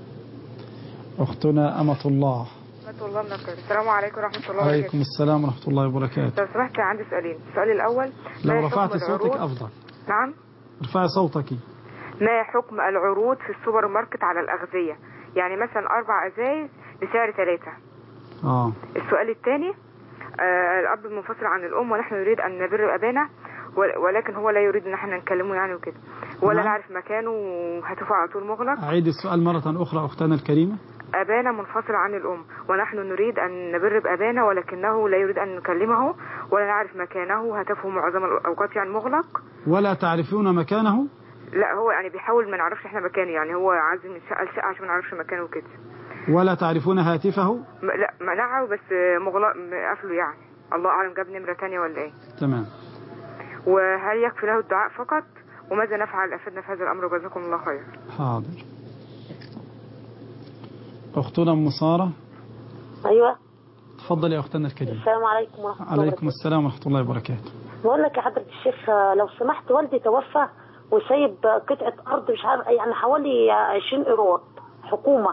اختنا أمة الله. الله من الخير. السلام عليكم ورحمة الله وبركاته. عليكم السلام ورحمة الله وبركاته. لو سمحت عندي سؤالين. السؤال الأول، لو رفعت صوتك أفضل. نعم. ارفعي صوتك. ما حكم العروض في السوبر ماركت على الأغذية؟ يعني مثلا 4 أزايز بسعر 3. السؤال الثاني، الأب منفصل عن الأم ونحن نريد أن نبر أبانا، ولكن هو لا يريد أن احنا نكلمه يعني وكده، ولا نعرف مكانه وهتفه على طول مغلق. أعيد السؤال مرة أخرى أختنا الكريمة. أبانا منفصل عن الأم ونحن نريد أن نبر بأبانا، ولكنه لا يريد أن نكلمه ولا نعرف مكانه، هتفه معظم الأوقات يعني مغلق. ولا تعرفون مكانه؟ لا، هو يعني بيحاول ما نعرفش احنا مكانه، يعني هو عازم من شقة لشقة عشان ما نعرفش مكانه وكده. ولا تعرفون هاتفه؟ لا، منعه بس مغلق قفله يعني، الله أعلم جاب نمرة تانية ولا ايه. تمام. وهل يكفي له الدعاء فقط؟ وماذا نفعل أفدنا في هذا الأمر وجزاكم الله خير. حاضر. أختنا أم سارة. أيوة. تفضل يا أختنا الكريمة. السلام عليكم ورحمة الله وبركاته. عليكم السلام ورحمة الله وبركاته. بقول لك يا حضرة الشيخ، لو سمحت والدي توفى وسايب قطعة أرض مش عارف يعني حوالي 20 قيراط حكومة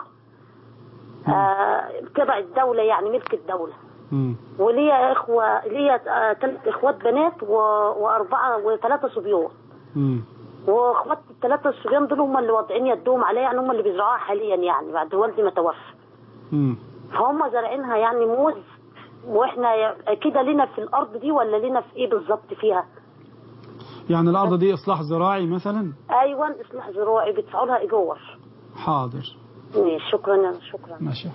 تبع الدولة، يعني ملك الدولة. وليا ليا 3 إخوات بنات و3 صبيان. واخوات ال3 الصبيان دول هم اللي واضعين يدهم عليها، يعني هم اللي بيزرعوها حاليا يعني بعد والدي ما توفى. فهم زارعينها يعني موز، واحنا كده لنا في الارض دي ولا لنا في ايه بالظبط فيها؟ يعني الارض دي اصلاح زراعي مثلا؟ ايوه اصلاح زراعي، بيدفعوا لها ايجار. حاضر. شكرا. ماشي.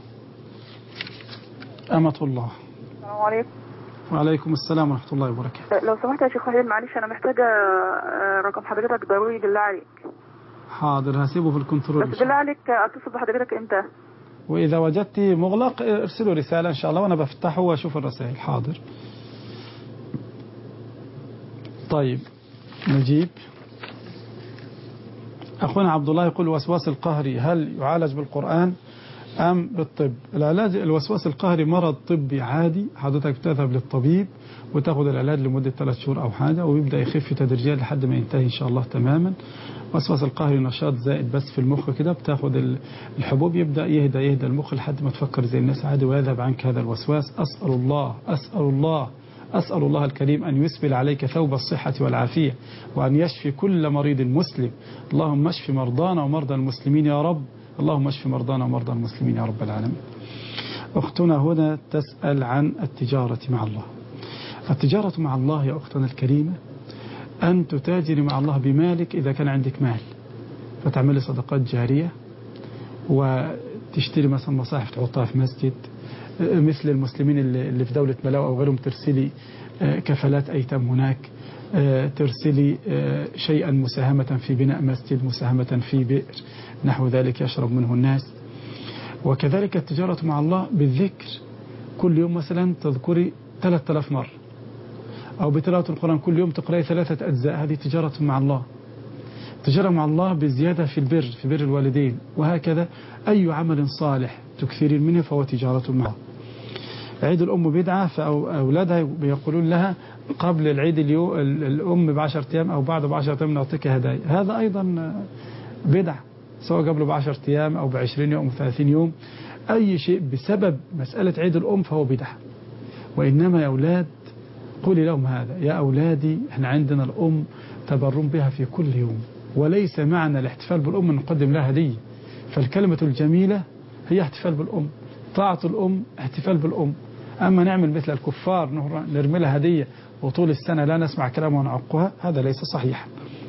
أمة الله. السلام عليكم. وعليكم السلام ورحمة الله وبركاته. لو سمحت يا شيخ وحيد، معلش أنا محتاجة رقم حضرتك ضروري بالله عليك. حاضر، هسيبه في الكنترول. بس بالله عليك أتصل بحضرتك إمتى؟ وإذا وجدت مغلق ارسلوا رسالة إن شاء الله وأنا بفتحه وأشوف الرسائل. حاضر. طيب نجيب. أخونا عبد الله يقول الوسواس القهري هل يعالج بالقرآن أم بالطب؟ العلاج الوسواس القهري مرض طبي عادي، حضرتك بتذهب للطبيب وتاخذ العلاج لمدة 3 شهور أو حاجة، ويبدأ يخف تدريجيا لحد ما ينتهي إن شاء الله تماما. الوسواس القهري نشاط زائد بس في المخ كده، بتاخذ الحبوب يبدأ يهدى المخ لحد ما تفكر زي الناس عادي ويذهب عنك هذا الوسواس. أسأل الله الكريم أن يسبل عليك ثوب الصحة والعافية وأن يشفي كل مريض مسلم. اللهم اشف مرضانا ومرضى المسلمين يا رب. اللهم اشف مرضانا ومرضى المسلمين يا رب العالمين. أختنا هنا تسأل عن التجارة مع الله. التجارة مع الله يا أختنا الكريمة أن تتاجري مع الله بمالك إذا كان عندك مال، فتعملي صدقات جارية وتشتري مثلا مصاحف تحطها في مسجد، مثل المسلمين اللي في دولة ملاو أو غيرهم ترسلي كفالات أيتام هناك، ترسلي شيئا مساهمة في بناء مسجد، مساهمة في بئر نحو ذلك يشرب منه الناس. وكذلك التجارة مع الله بالذكر، كل يوم مثلا تذكري 3000 مرة، أو بتلاوة القرآن كل يوم تقرأي 3 أجزاء، هذه تجارة مع الله. تجارة مع الله بزيادة في البر، في بر الوالدين، وهكذا أي عمل صالح تكثرين منه فهو تجارة مع الله. عيد الأم بدعة، فأولادها بيقولون لها قبل العيد الأم ب10 أيام أو بعد ب10 أيام نعطيك هدايا، هذا أيضا بدعة، سواء قبله ب10 أيام أو ب20 يوم أو 30 يوم. أي شيء بسبب مسألة عيد الأم فهو بدعة. وإنما يا أولاد قولي لهم هذا، يا أولادي احنا عندنا الأم تبرم بها في كل يوم، وليس معنى الاحتفال بالأم أن نقدم لها هدية. فالكلمة الجميلة هي احتفال بالأم، طاعة الأم احتفال بالأم. أما نعمل مثل الكفار نرمي لها هدية وطول السنة لا نسمع كلامها ونعقها، هذا ليس صحيح.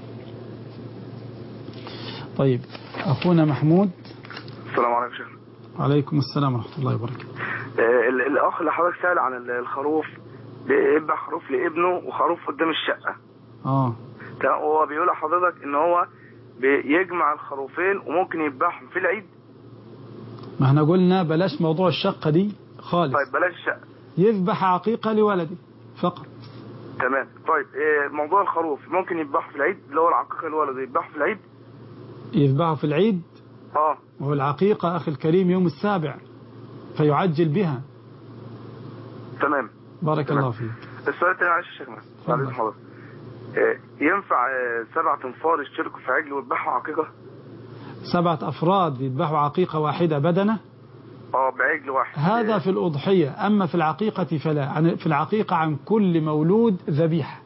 طيب أخونا محمود. السلام عليكم شيخ. عليكم السلام ورحمة الله وبركاته. الأخ اللي حضرتك سأل عن الخروف، بيذبح خروف لابنه وخروف قدام الشقة. هو بيقول لحضرتك ان هو بيجمع الخروفين وممكن يذبحهم في العيد. ما احنا قلنا بلاش موضوع الشقة دي، خالص. طيب بلاش الشقة. يذبح عقيقة لولده فقط. تمام. طيب موضوع الخروف ممكن يذبحه في العيد، اللي هو العقيقة لولده يذبحه في العيد؟ يذبحه في العيد؟ وهو العقيقة أخي الكريم يوم السابع فيعجل بها. تمام. بارك تمام. الله فيك. السؤال الثاني معلش يا شيخنا بعد إذن حضرتك، ينفع 7 أنفار يشتركوا في عجل ويذبحوا عقيقة؟ 7 أفراد يذبحوا عقيقة واحدة بدنة؟ بعجل واحد. هذا في الأضحية، أما في العقيقة فلا. في العقيقة عن كل مولود ذبيحة.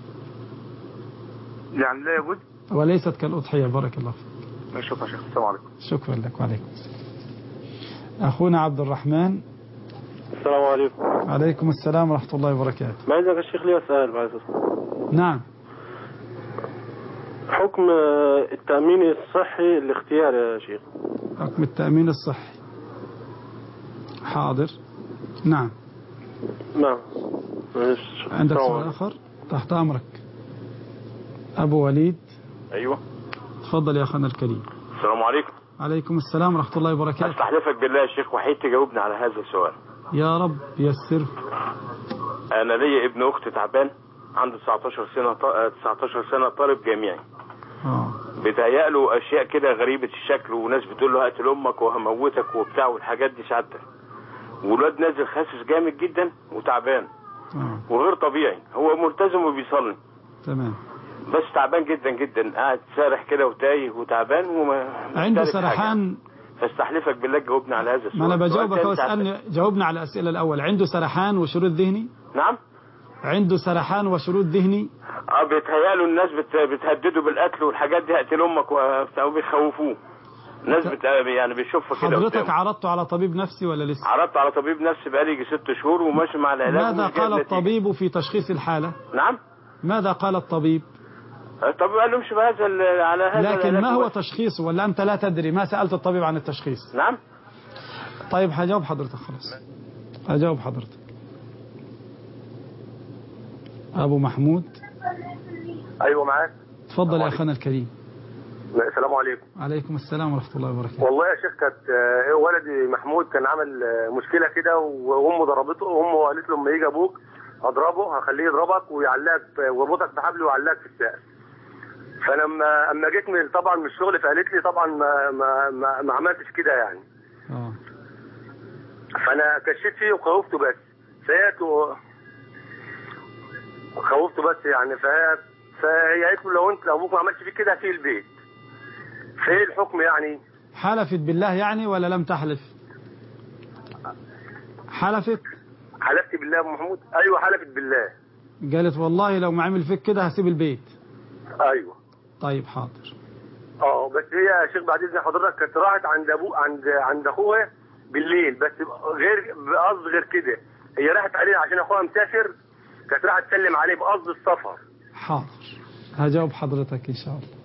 يعني لا يجوز؟ وليست كالأضحية. بارك الله فيك. شكرا شيخ. السلام عليكم. شكرا لك وعليكم السلام. أخونا عبد الرحمن. السلام عليكم. عليكم السلام ورحمة الله وبركاته. ما عايزك يا شيخ لي سؤال بعد. نعم. حكم التأمين الصحي الاختياري يا شيخ. حكم التأمين الصحي. حاضر. نعم. نعم. عندك سؤال آخر؟ تحت أمرك. أبو وليد. أيوة. تفضل يا أخونا الكريم. السلام عليكم. عليكم السلام ورحمة الله وبركاته. أستحلفك بالله يا شيخ وحيد تجاوبني على هذا السؤال. يا رب يسر. أنا ليا ابن أخت تعبان عنده 19 سنة طالب جامعي. بتهيأله أشياء كده غريبة الشكل، وناس بتقول له هقتل أمك وهموتك وبتاع والحاجات دي سعادتك. والواد نازل خاسس جامد جدا وتعبان وغير طبيعي. هو ملتزم وبيصلي تمام، بس تعبان جدا جدا، قاعد سارح كده وتايه وتعبان عنده سرحان. فاستحلفك بالله جاوبنا على هذا السؤال. ما أنا بجاوبك واسألني، جاوبنا على الأسئلة الأول. عنده سرحان وشرود ذهني؟ نعم. عنده سرحان وشرود ذهني؟ بيتهيألوا الناس بتهدده بالقتل والحاجات دي، هقتل امك وبيخوفوه. ناس يعني بيشوفوا كده. حضرتك عرضته على طبيب نفسي ولا لسه؟ عرضت على طبيب نفسي بقالي يجي 6 شهور وماشي مع العلاج. ماذا قال الطبيب في تشخيص الحالة؟ نعم. ماذا قال الطبيب؟ الطبيب قال له امشي بهذا على هذا. لكن ما هو تشخيصه ولا أنت لا تدري؟ ما سألت الطبيب عن التشخيص؟ نعم. طيب هجاوب حضرتك خلاص. هجاوب حضرتك. أبو محمود. أيوة معاك. تفضل يا أخانا الكريم. السلام عليكم. عليكم السلام ورحمة الله وبركاته. والله يا شيخ كانت ولدي محمود كان عمل مشكلة كده وأمه ضربته. أمه قالت له لما يجي أبوك أضربه، هخليه يضربك ويعلقك ويربطك بحبل ويعلقك في السقف. فلما جيت طبعا من الشغل فقالت لي طبعا ما عملتش كده يعني. فأنا كشيت فيه وخوفته بس. خوفته بس يعني. فهي قالت له لو ابوك ما عملش فيك كده في البيت. فايه الحكم يعني؟ حلفت بالله يعني ولا لم تحلف؟ حلفت بالله يا ابو محمود. ايوه حلفت بالله. قالت والله لو ما عمل فيك كده هسيب البيت. ايوه. طيب حاضر. بس هي يا شيخ بعد اذن حضرتك كانت راحت عند اخوها بالليل، بس بقصد غير كده. هي راحت عليه عشان اخوها مسافر، كانت راحت تسلم عليه بقصد السفر. حاضر، هجاوب حضرتك ان شاء الله.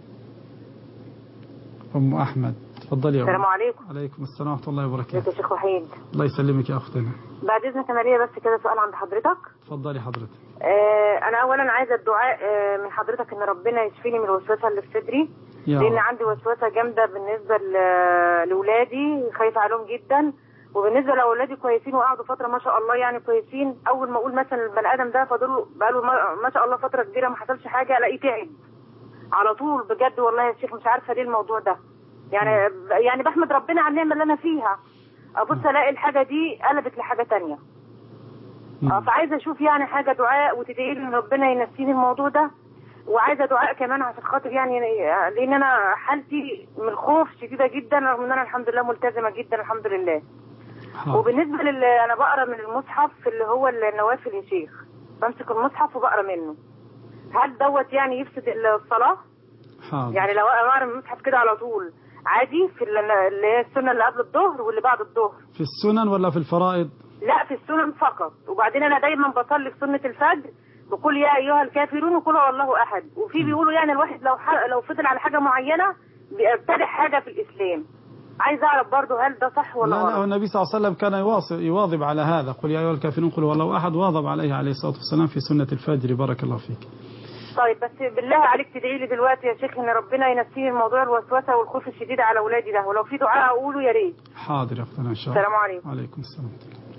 ام احمد تفضلي يا السلام عليكم. عليكم السلام ورحمه الله وبركاته. ازيك يا شيخ وحيد؟ الله يسلمك يا اختنا. بعد اذنك انا ليا بس كده سؤال عند حضرتك. تفضلي حضرتك. انا اولا عايزه الدعاء من حضرتك ان ربنا يشفيني من الوسوسه اللي في صدري، لان عندي وسوسه جامده بالنسبه لاولادي، خايفه عليهم جدا. وبالنسبه لاولادي كويسين وقعدوا فتره ما شاء الله يعني كويسين، اول ما اقول مثلا البني ادم ده فاضل بقاله ما شاء الله فتره كبيره ما حصلش حاجه، الاقيه تعب على طول بجد والله يا شيخ. مش عارفه ليه الموضوع ده يعني بحمد ربنا على النعمه اللي انا فيها، ابص الاقي الحاجه دي قلبت لحاجه تانية. فعايزه اشوف يعني حاجه دعاء وتدعي لي ان ربنا ينسيني الموضوع ده، وعايزه دعاء كمان عشان خاطر يعني لان انا حالتي من الخوف شديده جدا، رغم ان انا الحمد لله ملتزمه جدا الحمد لله. وبالنسبه انا بقرا من المصحف اللي هو النوافل يا شيخ، بمسك المصحف وبقرا منه. هل دوت يعني يفسد الصلاه؟ يعني لو اقرا من المصحف كده على طول عادي في اللي هي السنه اللي قبل الظهر واللي بعد الظهر؟ في السنن ولا في الفرائض؟ لا في السنن فقط. وبعدين انا دايما بصلي في سنه الفجر بقول يا ايها الكافرون وقل هو الله احد. وفي بيقولوا يعني الواحد لو فضل على حاجه معينه بيبتدع حاجه في الاسلام. عايز اعرف برضه هل ده صح ولا غلط؟ لا النبي صلى الله عليه وسلم كان يواظب على هذا، قل يا ايها الكافرون قل هو الله احد، واظب عليه الصلاه والسلام في سنه الفجر. بارك الله فيك. طيب بس بالله عليك تدعي لي دلوقتي يا شيخ ان ربنا ينسيني الموضوع الوسوسه والخوف الشديد على اولادي ده، ولو في دعاء اقوله يا ريت. حاضر يا اختنا ان شاء الله. السلام عليكم. وعليكم السلام.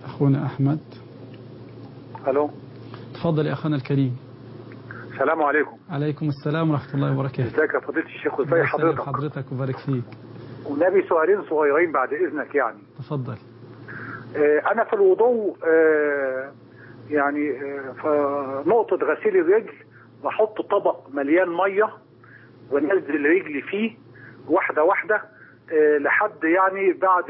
أخونا أحمد. ألو. تفضل يا أخونا الكريم. السلام عليكم. عليكم السلام ورحمة الله وبركاته. ازيك يا فضيلة الشيخ وازي حضرتك وبارك فيك. ونبي سؤالين صغيرين بعد إذنك يعني. تفضل. أنا في الوضوء يعني في نقطة غسيل الرجل بحط طبق مليان مية ونزل رجلي فيه واحدة واحدة لحد يعني بعد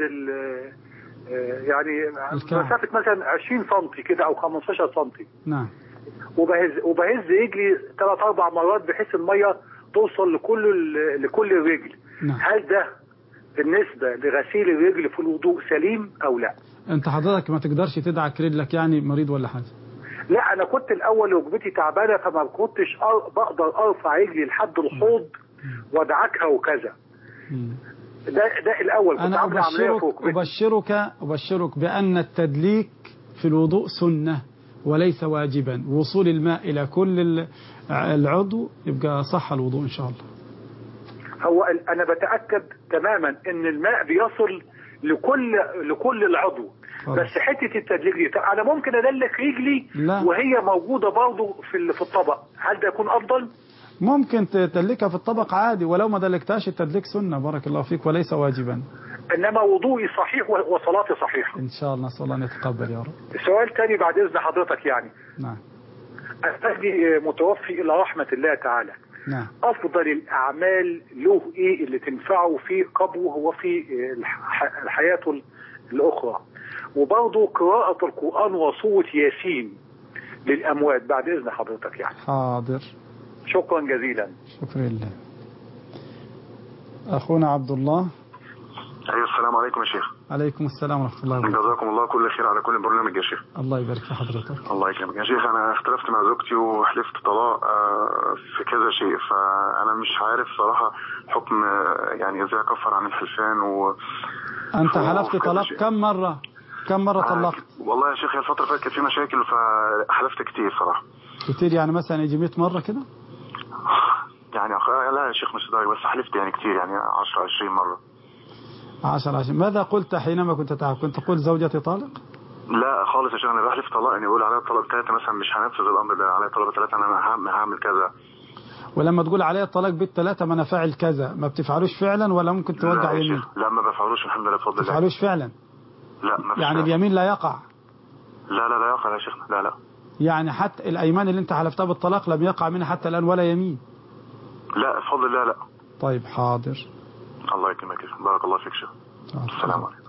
يعني مسافة مثلا 20 سم كده أو 15 سم. نعم. وبهز رجلي 3-4 مرات بحيث المية توصل لكل الرجل. نعم. هل ده بالنسبة لغسيل الرجل في الوضوء سليم أو لا؟ أنت حضرتك ما تقدرش تدعك رجلك يعني مريض ولا حاجة؟ لا أنا كنت الأول ركبتي تعبانة فما كنتش بقدر أرفع رجلي لحد الحوض وادعكها وكذا. ده الأول كنت عامل عملية في ركبتي. أبشرك بأن التدليك في الوضوء سنة وليس واجبا. وصول الماء إلى كل العضو يبقى صح الوضوء إن شاء الله. هو أنا بتأكد تماما إن الماء بيصل لكل العضو. بس حتة التدليك دي أنا ممكن أدلك رجلي وهي موجودة برضه في الطبق، هل ده يكون أفضل؟ ممكن تدلكها في الطبق عادي ولو ما دلكتهاش التدليك سنة بارك الله فيك وليس واجبا. إنما وضوئي صحيح وصلاتي صحيحة إن شاء الله. نسأل الله أن يتقبل يا رب. سؤال تاني بعد إذن حضرتك يعني. نعم. أهلي متوفي إلى رحمة الله تعالى. نعم. أفضل الأعمال له إيه اللي تنفعه في قبره وفي حياته الأخرى، وبرضه قراءة القرآن وصوت ياسين للأموات بعد إذن حضرتك يعني. حاضر. شكرا جزيلا. شكرا لله. أخونا عبد الله. أيوة السلام عليكم يا شيخ. عليكم السلام ورحمة الله وبركاته. جزاكم الله كل خير على كل برنامج يا شيخ. الله يبارك في حضرتك. الله يكرمك يا شيخ. أنا اختلفت مع زوجتي وحلفت طلاق في كذا شيء، فأنا مش عارف صراحة حكم يعني إزاي أكفر عن الحلفان أنت حلفت طلاق كم مرة طلقت؟ والله يا شيخ الفترة فاتت كانت في مشاكل فحلفت كتير صراحة. كتير يعني مثلا يجي 100 مرة كده؟ يعني لا يا شيخ مش درجة، بس حلفت يعني كتير يعني 10-20 مرة. 10. ماذا قلت حينما كنت تعرف؟ كنت تقول زوجتي طالق؟ لا خالص يا شيخ، انا بحلف طلاق يعني يقول عليا طلب 3 مثلا مش هنفذ الامر ده، عليا طلب 3 انا هعمل كذا. ولما تقول عليا الطلاق بال3 ما انا فاعل كذا ما بتفعلوش فعلا ولا ممكن توقع يمين؟ لا ما بفعلوش الحمد لله بفضل الله. ما بتفعلوش فعلا؟ لا ما يعني اليمين لا يقع؟ لا يقع يا شيخ. لا يعني حتى الايمان اللي انت حلفتها بالطلاق لم يقع منها حتى الان ولا يمين؟ لا بفضل الله لا. طيب حاضر. الله يكرمك يا شيخ. بارك الله فيك شيخ. السلام عليكم.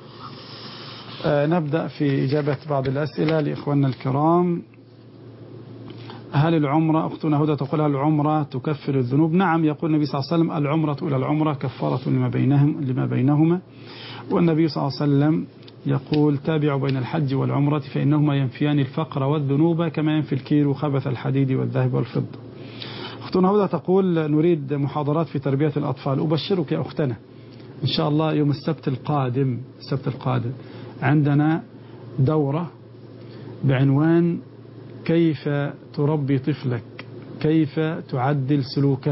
نبدأ في إجابة بعض الأسئلة لإخواننا الكرام. هل العمرة، أختنا هدى تقول هل العمرة تكفر الذنوب؟ نعم، يقول النبي صلى الله عليه وسلم العمرة إلى العمرة كفارة لما بينهما، والنبي صلى الله عليه وسلم يقول تابعوا بين الحج والعمرة فإنهما ينفيان الفقر والذنوب كما ينفي الكير خبث الحديد والذهب والفضة. أختنا هدى تقول نريد محاضرات في تربية الأطفال. أبشرك يا أختنا إن شاء الله يوم السبت القادم عندنا دورة بعنوان كيف تربي طفلك، كيف تعدل سلوكه.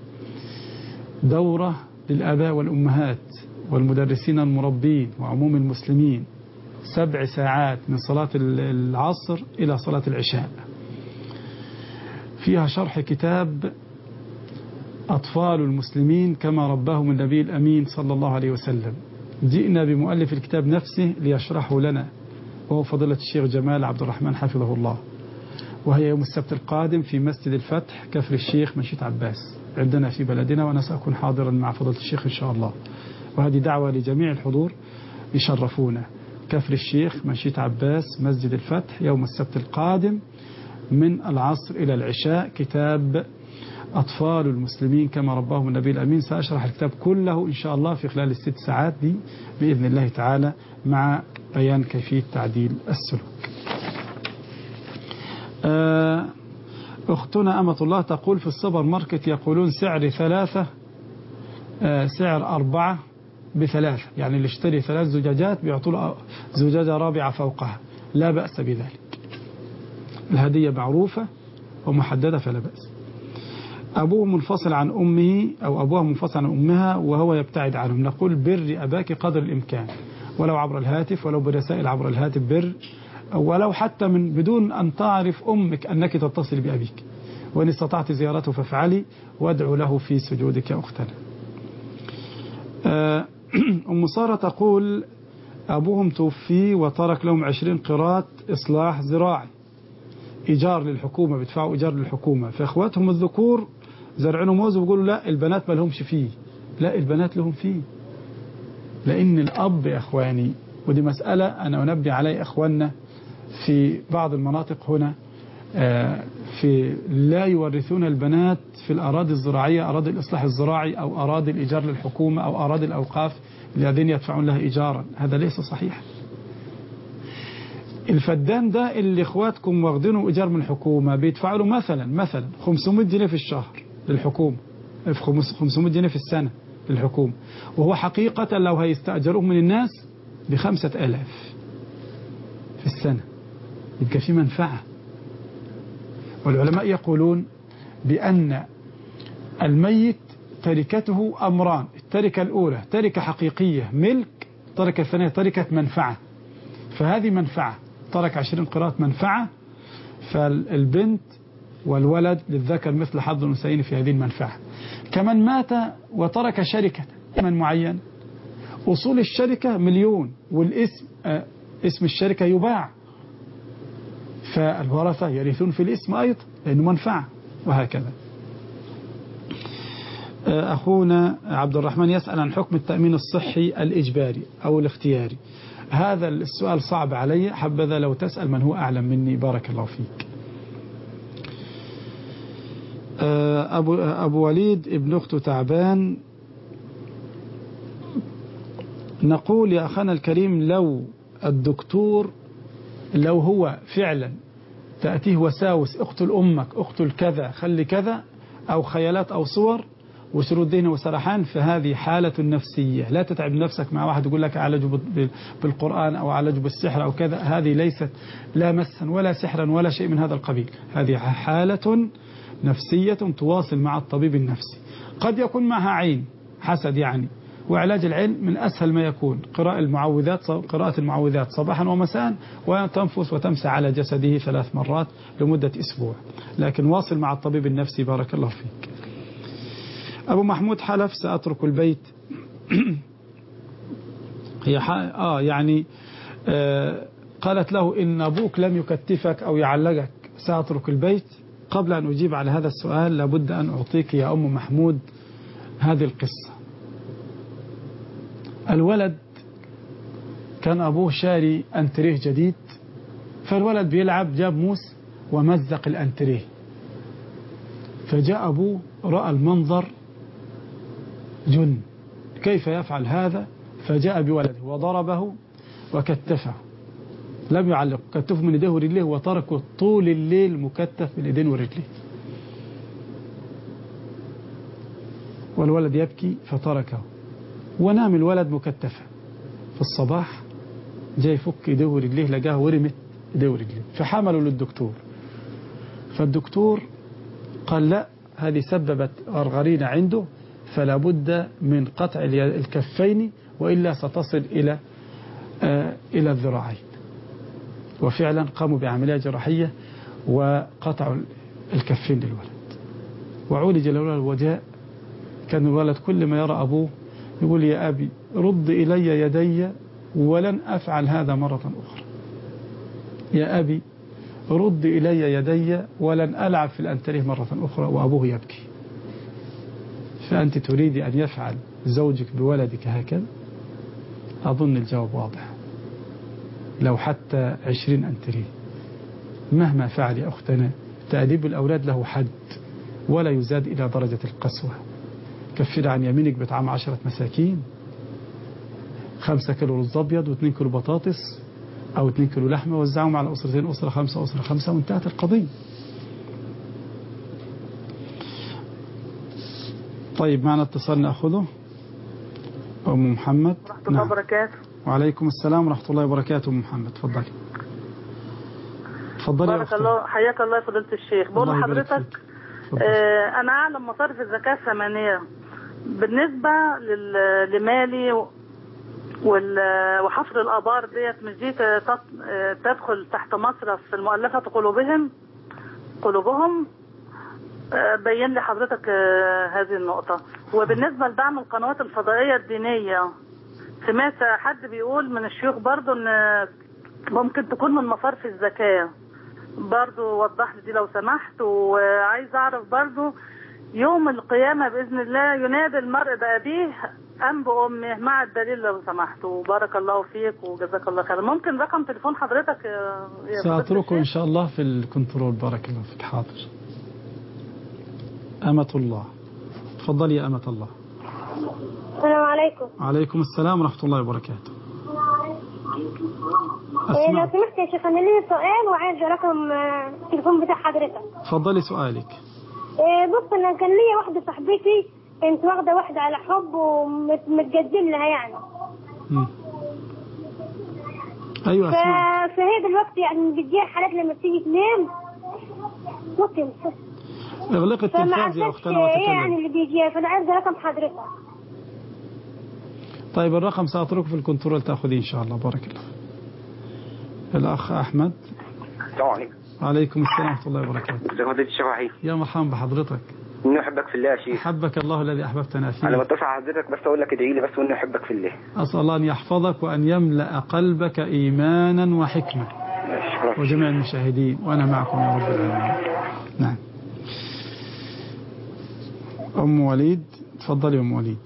دورة للآباء والأمهات والمدرسين المربين وعموم المسلمين، 7 ساعات من صلاة العصر إلى صلاة العشاء. فيها شرح كتاب أطفال المسلمين كما رباهم النبي الأمين صلى الله عليه وسلم. جئنا بمؤلف الكتاب نفسه ليشرحه لنا وهو فضيلة الشيخ جمال عبد الرحمن حفظه الله، وهي يوم السبت القادم في مسجد الفتح كفر الشيخ منشية عباس عندنا في بلدنا، وأنا سأكون حاضرا مع فضيلة الشيخ إن شاء الله. وهذه دعوة لجميع الحضور يشرفونا. كفر الشيخ منشية عباس مسجد الفتح يوم السبت القادم من العصر إلى العشاء، كتاب أطفال المسلمين كما رباهم النبي الأمين. سأشرح الكتاب كله إن شاء الله في خلال ال6 ساعات دي بإذن الله تعالى مع بيان كيفية تعديل السلوك. أختنا أمة الله تقول في السوبر ماركت يقولون سعر 3 سعر 4 ب3، يعني اللي اشتري 3 زجاجات بيعطوا له زجاجة رابعة فوقها، لا بأس بذلك، الهدية معروفة ومحددة فلا بأس. أبوه منفصل عن أمه أو أبوها منفصل عن أمها وهو يبتعد عنهم، نقول بر أباك قدر الإمكان، ولو عبر الهاتف، ولو برسائل عبر الهاتف بر، ولو حتى من بدون أن تعرف أمك أنك تتصل بأبيك، وإن استطعت زيارته فافعلي، وادعو له في سجودك يا أختنا. أم سارة تقول أبوهم توفي وترك لهم 20 قيراط إصلاح زراعي إيجار للحكومة، بيدفعوا إيجار للحكومة، فإخواتهم الذكور زرعينه موز وبيقولوا لا البنات ما لهمش فيه. لا البنات لهم فيه، لأن الأب يا إخواني، ودي مسألة أنا أنبه علي إخواننا في بعض المناطق هنا، في لا يورثون البنات في الأراضي الزراعية، أراضي الإصلاح الزراعي أو أراضي الإيجار للحكومة أو أراضي الأوقاف الذين يدفعون لها إيجارا. هذا ليس صحيح. الفدان ده اللي إخواتكم واخدينه إيجار من الحكومة بيدفعوا له مثلا 500 جنيه في الشهر للحكومة، 500 جنيه في السنة للحكومة، وهو حقيقة لو هيستأجروه من الناس ب5,000 في السنة، يبقى في منفعة. والعلماء يقولون بأن الميت تركته أمران: التركة الأولى تركة حقيقية ملك، التركة الثانية تركة منفعة. فهذه منفعة، ترك 20 قيراط منفعة، فالبنت والولد للذكر مثل حظ الأنثيين في هذه المنفعة. كمن مات وترك شركة من معين، أصول الشركة 1,000,000 والاسم اسم الشركة يباع، فالورثة يرثون في الاسم أيضا لأنه منفعة، وهكذا. أخونا عبد الرحمن يسأل عن حكم التأمين الصحي الإجباري أو الاختياري. هذا السؤال صعب علي، حبذا لو تسأل من هو أعلم مني، بارك الله فيك. أبو وليد ابن أخته تعبان، نقول يا أخانا الكريم لو الدكتور لو هو فعلا تأتيه وساوس اقتل أمك اقتل كذا خلي كذا، أو خيالات أو صور وشرود دين وسرحان، فهذه حالة نفسية. لا تتعب نفسك مع واحد يقول لك عالجه بالقرآن أو عالجه بالسحر أو كذا، هذه ليست لا مسا ولا سحرا ولا شيء من هذا القبيل. هذه حالة نفسية تواصل مع الطبيب النفسي. قد يكون معها عين حسد يعني، وعلاج العين من أسهل ما يكون قراءة المعوذات صباحا ومساء، وتنفس وتمسح على جسده 3 مرات لمدة أسبوع، لكن واصل مع الطبيب النفسي. بارك الله فيك. أبو محمود حلف سأترك البيت. هي يعني قالت له إن أبوك لم يكتفك أو يعلقك سأترك البيت. قبل أن أجيب على هذا السؤال لابد أن أعطيك يا أم محمود هذه القصة. الولد كان أبوه شاري أنتريه جديد، فالولد بيلعب جاب موس ومزق الأنتريه، فجاء أبوه رأى المنظر جن، كيف يفعل هذا؟ فجاء بولده وضربه وكتفه، لم يعلق، كتفه من يديه ورجليه وتركه طول الليل مكتف من يديه ورجليه، والولد يبكي فتركه ونام الولد مكتفا. في الصباح جاي يفك يديه ورجليه لقاه ورمت يديه ورجليه، فحملوا للدكتور، فالدكتور قال لا هذه سببت غرغرينة عنده، فلا بد من قطع الكفين وإلا ستصل إلى الذراعين. وفعلا قاموا بعملية جراحية وقطعوا الكفين للولد وعولج الولد. وجاء كان الولد كل ما يرى أبوه يقول يا أبي رد إلي يدي ولن أفعل هذا مرة أخرى، يا أبي رد إلي يدي ولن ألعب في الأنتريه مرة أخرى، وأبوه يبكي. فأنت تريد أن يفعل زوجك بولدك هكذا؟ أظن الجواب واضح. لو حتى 20 أنتريه مهما فعل يا أختنا، تأديب الأولاد له حد ولا يزاد إلى درجة القسوة. كفر عن يمينك بطعام 10 مساكين، 5 كيلو رز أبيض و2 كيلو بطاطس أو 2 كيلو لحمة، وزعهم على أسرتين، أسرة 5 أسرة 5، وانتهت القضية. طيب معنا اتصال نأخذه. أم محمد. ورحمة الله وبركاته. وعليكم السلام ورحمة الله وبركاته. أم محمد تفضلي. تفضلي بارك الله، حياك الله يا فضيلة الشيخ. بقول لحضرتك أنا أعلم مصارف الزكاة الثمانية بالنسبة لمالي وحفر الآبار ديت مش دي تدخل تحت مصرف المؤلفة قلوبهم. بين لي حضرتك هذه النقطة. وبالنسبة لدعم القنوات الفضائية الدينية، سمعت حد بيقول من الشيوخ برضو ان ممكن تكون من مصارف الزكاة. برضو وضح لي دي لو سمحت. وعايز اعرف برضو يوم القيامة بإذن الله ينادي المرء بأبيه أم بأمه مع الدليل لو سمحت. وبارك الله فيك وجزاك الله خير. ممكن رقم تليفون حضرتك سأتركه إن شاء الله في الكنترول. بارك الله فيك. حاضر. أمة الله، تفضلي يا أمة الله. السلام عليكم. عليكم السلام ورحمة الله وبركاته. لو سمحت يا شيخ، أنا لي سؤال وعايز رقم التليفون بتاع حضرتك. تفضلي سؤالك. بص، أنا كان ليا واحدة صاحبتي كانت واخدة واحدة على حب ومتقدم لها يعني. أيوة. فهي دلوقتي يعني بتجيها حالات لما بتيجي تنام ممكن اغلق التلفاز يا أختنا وتكلم. يعني اللي بيجيها، فأنا عايز رقم حضرتك. طيب الرقم سأتركه في الكنترول تأخذيه إن شاء الله. بارك الله. الأخ أحمد. السلام عليكم. وعليكم السلام ورحمة الله وبركاته. ازيك يا فضيلة الشيخ وحيد؟ يا مرحبا بحضرتك. إني أحبك في الله يا شيخ. أحبك الله الذي أحببتنا فيه. أنا بتصل على حضرتك بس أقول لك ادعي لي بس، وإني أحبك في الله. أسأل الله أن يحفظك وأن يملأ قلبك إيمانا وحكمة وجميع المشاهدين، وأنا معكم يا رب العالمين. نعم. أم وليد، تفضلي أم وليد.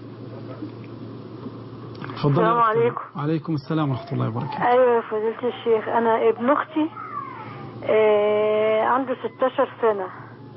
السلام عليكم. وعليكم السلام ورحمة الله وبركاته. أيوة يا فضيلة الشيخ، أنا ابن أختي عنده 16 سنة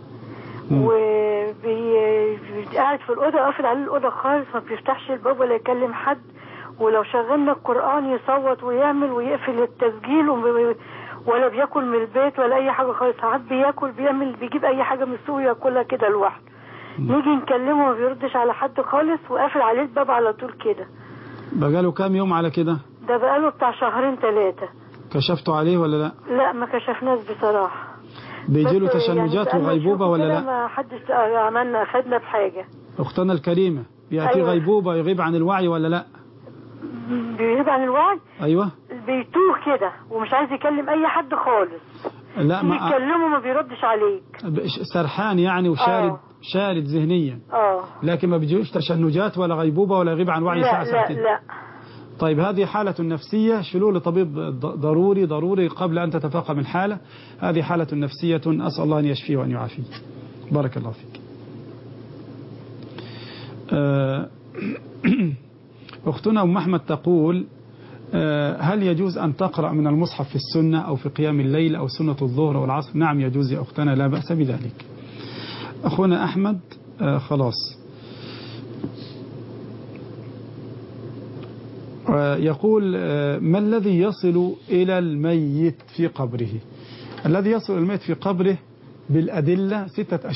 وقاعد في الأوضة، قافل عليه الأوضة خالص، ما بيفتحش الباب ولا يكلم حد، ولو شغلنا القرآن يصوت ويعمل ويقفل التسجيل ولا بياكل من البيت ولا أي حاجة خالص. ساعات بياكل بيجيب أي حاجة من السوق ياكلها كده لوحده. نيجي نكلمه ما بيردش على حد خالص وقافل عليه الباب على طول كده. بقاله كام يوم على كده؟ ده بقاله بتاع 2-3. كشفتوا عليه ولا لا؟ لا ما كشفناش بصراحة. بيجيله تشنجات يعني وغيبوبة ولا لا؟ ما حدش عملنا خدنا بحاجة. أختنا الكريمة بيأتي أيوة. غيبوبة يغيب عن الوعي ولا لا؟ بيغيب عن الوعي؟ أيوة. بيتوه كده ومش عايز يكلم أي حد خالص. لا ما يكلمه ما بيردش عليك. سرحان يعني وشارد شارد ذهنيا. لكن ما بيجيش تشنجات ولا غيبوبة ولا يغيب عن وعي ساعة ساعتين. لا. طيب هذه حالة نفسية، شلول لطبيب ضروري قبل أن تتفاقم الحالة. هذه حالة نفسية، أسأل الله أن يشفيه وأن يعافيه. بارك الله فيك. أختنا أم أحمد تقول هل يجوز أن تقرأ من المصحف في السنة أو في قيام الليل أو سنة الظهر والعصر؟ نعم يجوز يا أختنا، لا بأس بذلك. أخونا أحمد خلاص يقول ما الذي يصل إلى الميت في قبره؟ الذي يصل إلى الميت في قبره بالأدلة 6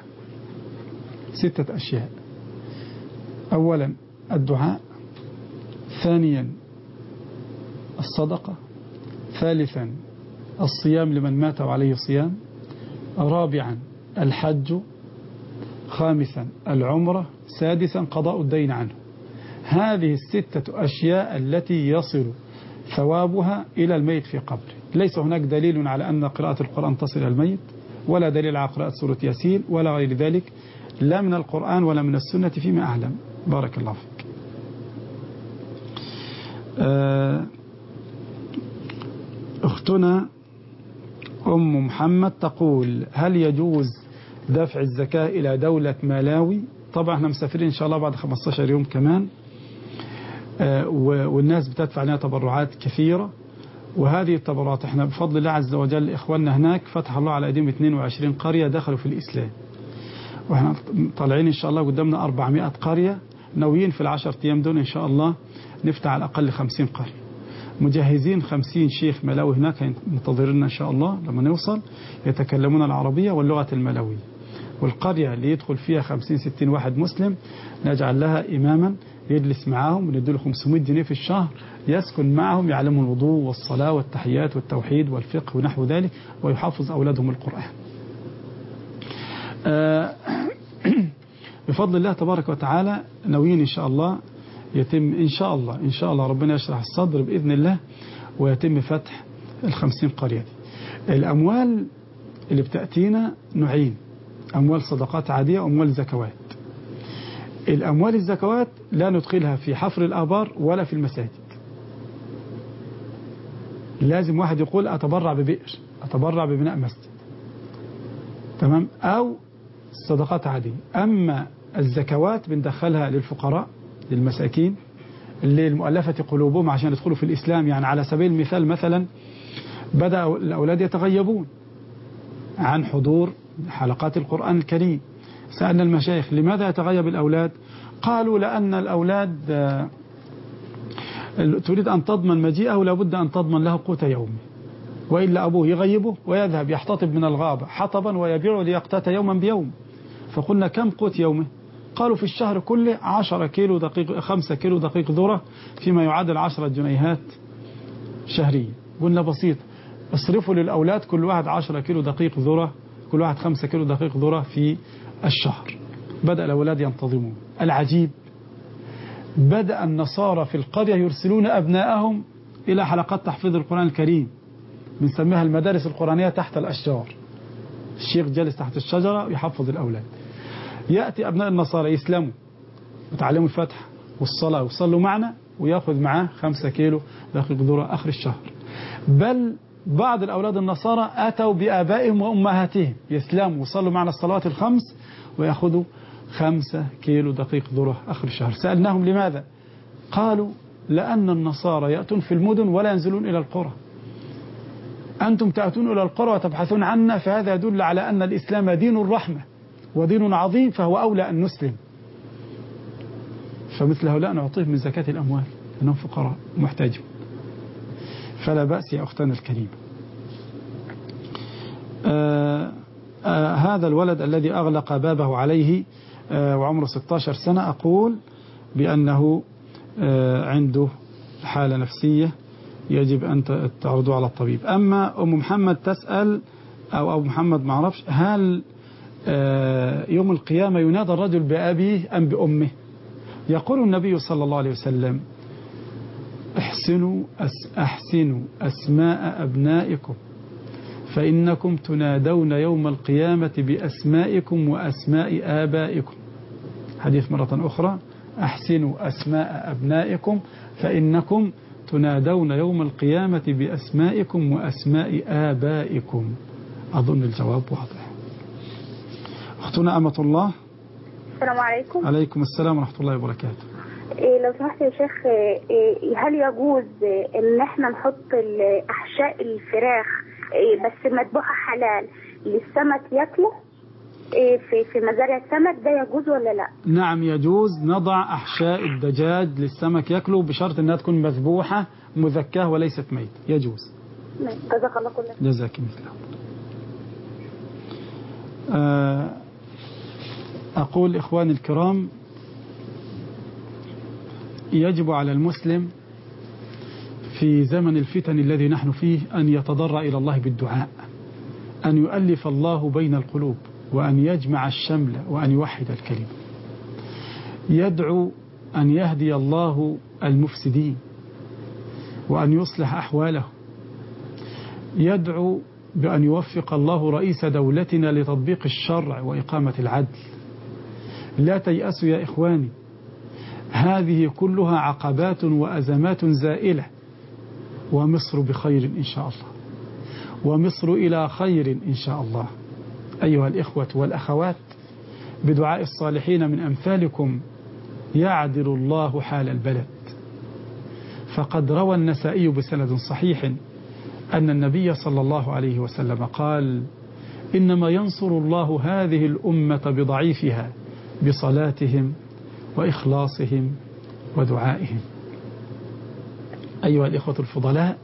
أشياء. أولا الدعاء، ثانيا الصدقة، ثالثا الصيام لمن مات وعليه صيام، رابعا الحج، خامسا العمرة، سادسا قضاء الدين عنه. هذه 6 أشياء التي يصل ثوابها إلى الميت في قبره. ليس هناك دليل على أن قراءة القرآن تصل إلى الميت، ولا دليل على قراءة سورة ياسين ولا غير ذلك، لا من القرآن ولا من السنة فيما أعلم. بارك الله فيك. أختنا أم محمد تقول هل يجوز دفع الزكاة إلى دولة مالاوي؟ طبعا احنا مسافرين إن شاء الله بعد 15 يوم كمان، والناس بتدفع لنا تبرعات كثيرة، وهذه التبرعات احنا بفضل الله عز وجل إخواننا هناك فتح الله على أيديهم 22 قرية دخلوا في الإسلام، واحنا طالعين إن شاء الله قدامنا 400 قرية، ناويين في 10 أيام دول إن شاء الله نفتح على الأقل 50 قرية، مجهزين 50 شيخ ملاوي هناك منتظرنا إن شاء الله لما نوصل، يتكلمون العربية واللغة الملاوية. والقرية اللي يدخل فيها 50-60 واحد مسلم نجعل لها إماما يجلس معهم ونديله 500 جنيه في الشهر، يسكن معهم يعلمهم الوضوء والصلاة والتحيات والتوحيد والفقه ونحو ذلك، ويحافظ أولادهم القرآن. بفضل الله تبارك وتعالى ناويين إن شاء الله يتم إن شاء الله ربنا يشرح الصدر بإذن الله ويتم فتح 50 قرية دي. الأموال اللي بتأتينا نوعين، أموال صدقات عادية وأموال زكوات. الأموال الزكوات لا ندخلها في حفر الآبار ولا في المساجد. لازم واحد يقول أتبرع ببئر، أتبرع ببناء مسجد، تمام، أو صدقات عادية. أما الزكوات بندخلها للفقراء للمساكين للمؤلفة قلوبهم عشان يدخلوا في الإسلام. يعني على سبيل المثال مثلا بدأ الأولاد يتغيبون عن حضور حلقات القرآن الكريم. سألنا المشايخ لماذا يتغيب الأولاد؟ قالوا لأن الأولاد تريد أن تضمن مجيئه لابد أن تضمن له قوت يومه، وإلا أبوه يغيبه ويذهب يحتطب من الغابة حطبا ويبيعه ليقتات يوما بيوم. فقلنا كم قوت يومه؟ قالوا في الشهر كله 10 كيلو دقيق، 5 كيلو دقيق ذرة، فيما يعادل 10 جنيهات شهرية. قلنا بسيط، اصرفوا للأولاد كل واحد 10 كيلو دقيق ذرة، كل واحد 5 كيلو دقيق ذرة في الشهر. بدأ الأولاد ينتظمون. العجيب بدأ النصارى في القرية يرسلون أبنائهم إلى حلقات تحفيظ القرآن الكريم، بنسميها المدارس القرآنية تحت الأشجار. الشيخ جالس تحت الشجرة ويحفظ الأولاد. يأتي أبناء النصارى يسلموا وتعلموا الفتح والصلاة ويصلوا معنا ويأخذ معاه 5 كيلو دقيق ذرة آخر الشهر. بل بعض الأولاد النصارى أتوا بآبائهم وأمهاتهم يسلموا وصلوا معنا الصلوات الخمس ويأخذوا 5 كيلو دقيق ذرة آخر الشهر. سألناهم لماذا؟ قالوا لأن النصارى يأتون في المدن ولا ينزلون إلى القرى. أنتم تأتون إلى القرى وتبحثون عنا، فهذا يدل على أن الإسلام دين الرحمة ودين عظيم، فهو أولى أن نسلم. فمثل هؤلاء نعطيهم من زكاة الأموال أنهم فقراء محتاجون. فلا بأس يا أختنا الكريمة. هذا الولد الذي أغلق بابه عليه وعمره 16 سنة أقول بأنه عنده حالة نفسية يجب أن تعرضوا على الطبيب. أما أم محمد تسأل أو أبو محمد معرفش، هل يوم القيامة ينادى الرجل بأبيه أم بأمه؟ يقول النبي صلى الله عليه وسلم أحسنوا أسماء أبنائكم فإنكم تنادون يوم القيامة بأسمائكم وأسماء آبائكم. حديث مرة أخرى، أحسنوا أسماء أبنائكم فإنكم تنادون يوم القيامة بأسمائكم وأسماء آبائكم. أظن الجواب واضح. أختنا أمة الله. السلام عليكم. عليكم السلام ورحمة الله وبركاته. لو سمحت يا شيخ، هل يجوز ان احنا نحط احشاء الفراخ بس مذبوحه حلال للسمك ياكله في مزارع السمك، ده يجوز ولا لا؟ نعم يجوز، نضع احشاء الدجاج للسمك ياكله بشرط انها تكون مذبوحه مذكاه وليست ميت، يجوز. جزاك الله كل خير. جزاك مثله. أقول إخواني الكرام، يجب على المسلم في زمن الفتن الذي نحن فيه أن يتضرع إلى الله بالدعاء، أن يؤلف الله بين القلوب، وأن يجمع الشمل، وأن يوحد الكلمة. يدعو أن يهدي الله المفسدين وأن يصلح أحواله. يدعو بأن يوفق الله رئيس دولتنا لتطبيق الشرع وإقامة العدل. لا تيأسوا يا إخواني، هذه كلها عقبات وأزمات زائلة، ومصر بخير إن شاء الله، ومصر إلى خير إن شاء الله. أيها الإخوة والأخوات، بدعاء الصالحين من أمثالكم يعدل الله حال البلد. فقد روى النسائي بسند صحيح أن النبي صلى الله عليه وسلم قال: إنما ينصر الله هذه الأمة بضعيفها بصلاتهم وإخلاصهم ودعائهم. أيها الإخوة الفضلاء،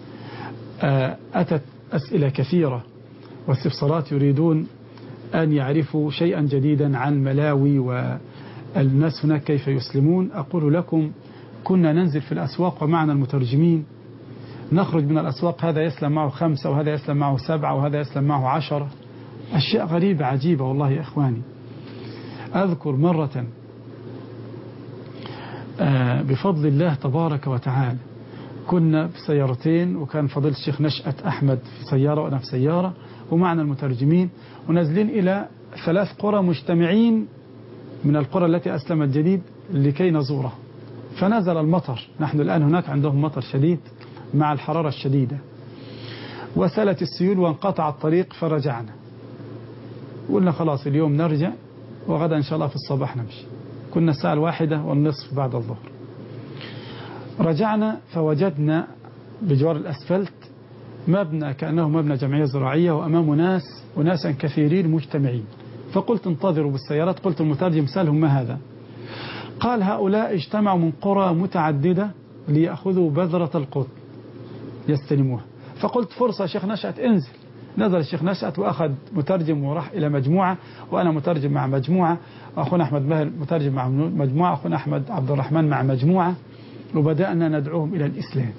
أتت أسئلة كثيرة واستفسارات يريدون أن يعرفوا شيئا جديدا عن ملاوي والناس هناك كيف يسلمون. أقول لكم كنا ننزل في الأسواق ومعنا المترجمين، نخرج من الأسواق هذا يسلم معه 5 وهذا يسلم معه 7 وهذا يسلم معه 10. أشياء غريبة عجيبة والله يا إخواني. أذكر مرة بفضل الله تبارك وتعالى كنا في سيارتين، وكان فضيلة الشيخ نشأت أحمد في سيارة وأنا في سيارة ومعنا المترجمين، ونازلين إلى 3 قرى مجتمعين من القرى التي أسلمت جديد لكي نزورها. فنزل المطر، نحن الآن هناك عندهم مطر شديد مع الحرارة الشديدة، وسالت السيول وانقطع الطريق، فرجعنا قلنا خلاص اليوم نرجع وغدا إن شاء الله في الصباح نمشي. كنا الساعة 1:30 بعد الظهر. رجعنا فوجدنا بجوار الأسفلت مبنى كأنه مبنى جمعية زراعية، وأمامه وناسا كثيرين مجتمعين. فقلت انتظروا بالسيارات. قلت المترجم سألهم ما هذا؟ قال هؤلاء اجتمعوا من قرى متعددة ليأخذوا بذرة القطن يستلموها. فقلت فرصة شيخ نشأت انزل. نزل الشيخ نشأت وأخذ مترجم وراح إلى مجموعة، وأنا مترجم مع مجموعة، وأخونا أحمد ماهر مترجم مع مجموعة، أخونا أحمد عبد الرحمن مع مجموعة، وبدأنا ندعوهم إلى الإسلام.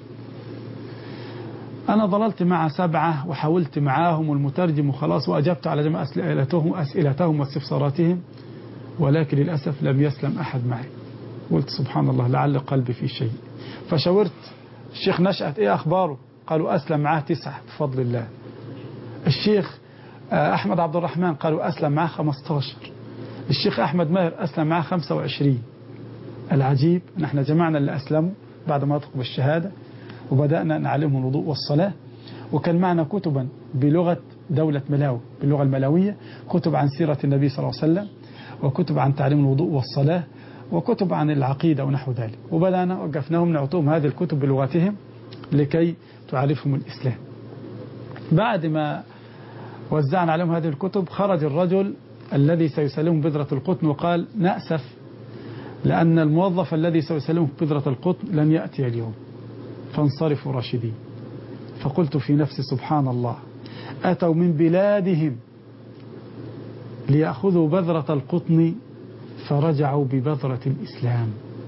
أنا ظللت مع 7 وحاولت معاهم والمترجم وخلاص، وأجبت على جميع أسئلتهم واستفساراتهم، ولكن للأسف لم يسلم أحد معي. قلت سبحان الله لعل قلبي في شيء. فشاورت الشيخ نشأت إيه أخباره؟ قالوا أسلم معاه 9 بفضل الله. الشيخ أحمد عبد الرحمن قالوا أسلم معاه 15. الشيخ أحمد ماهر أسلم معاه 25. العجيب نحن جمعنا اللي أسلموا بعد ما نطقوا بالشهادة، وبدأنا نعلمهم الوضوء والصلاة. وكان معنا كتبا بلغة دولة ملاوي، باللغة الملاوية، كتب عن سيرة النبي صلى الله عليه وسلم، وكتب عن تعليم الوضوء والصلاة، وكتب عن العقيدة ونحو ذلك. وبدأنا وقفناهم نعطوهم هذه الكتب بلغتهم لكي تعرفهم الإسلام. بعد ما وزعنا عليهم هذه الكتب خرج الرجل الذي سيسلمهم بذرة القطن وقال نأسف لأن الموظف الذي سيسلمهم بذرة القطن لن يأتي اليوم، فانصرفوا راشدين. فقلت في نفسي سبحان الله، أتوا من بلادهم ليأخذوا بذرة القطن فرجعوا ببذرة الإسلام.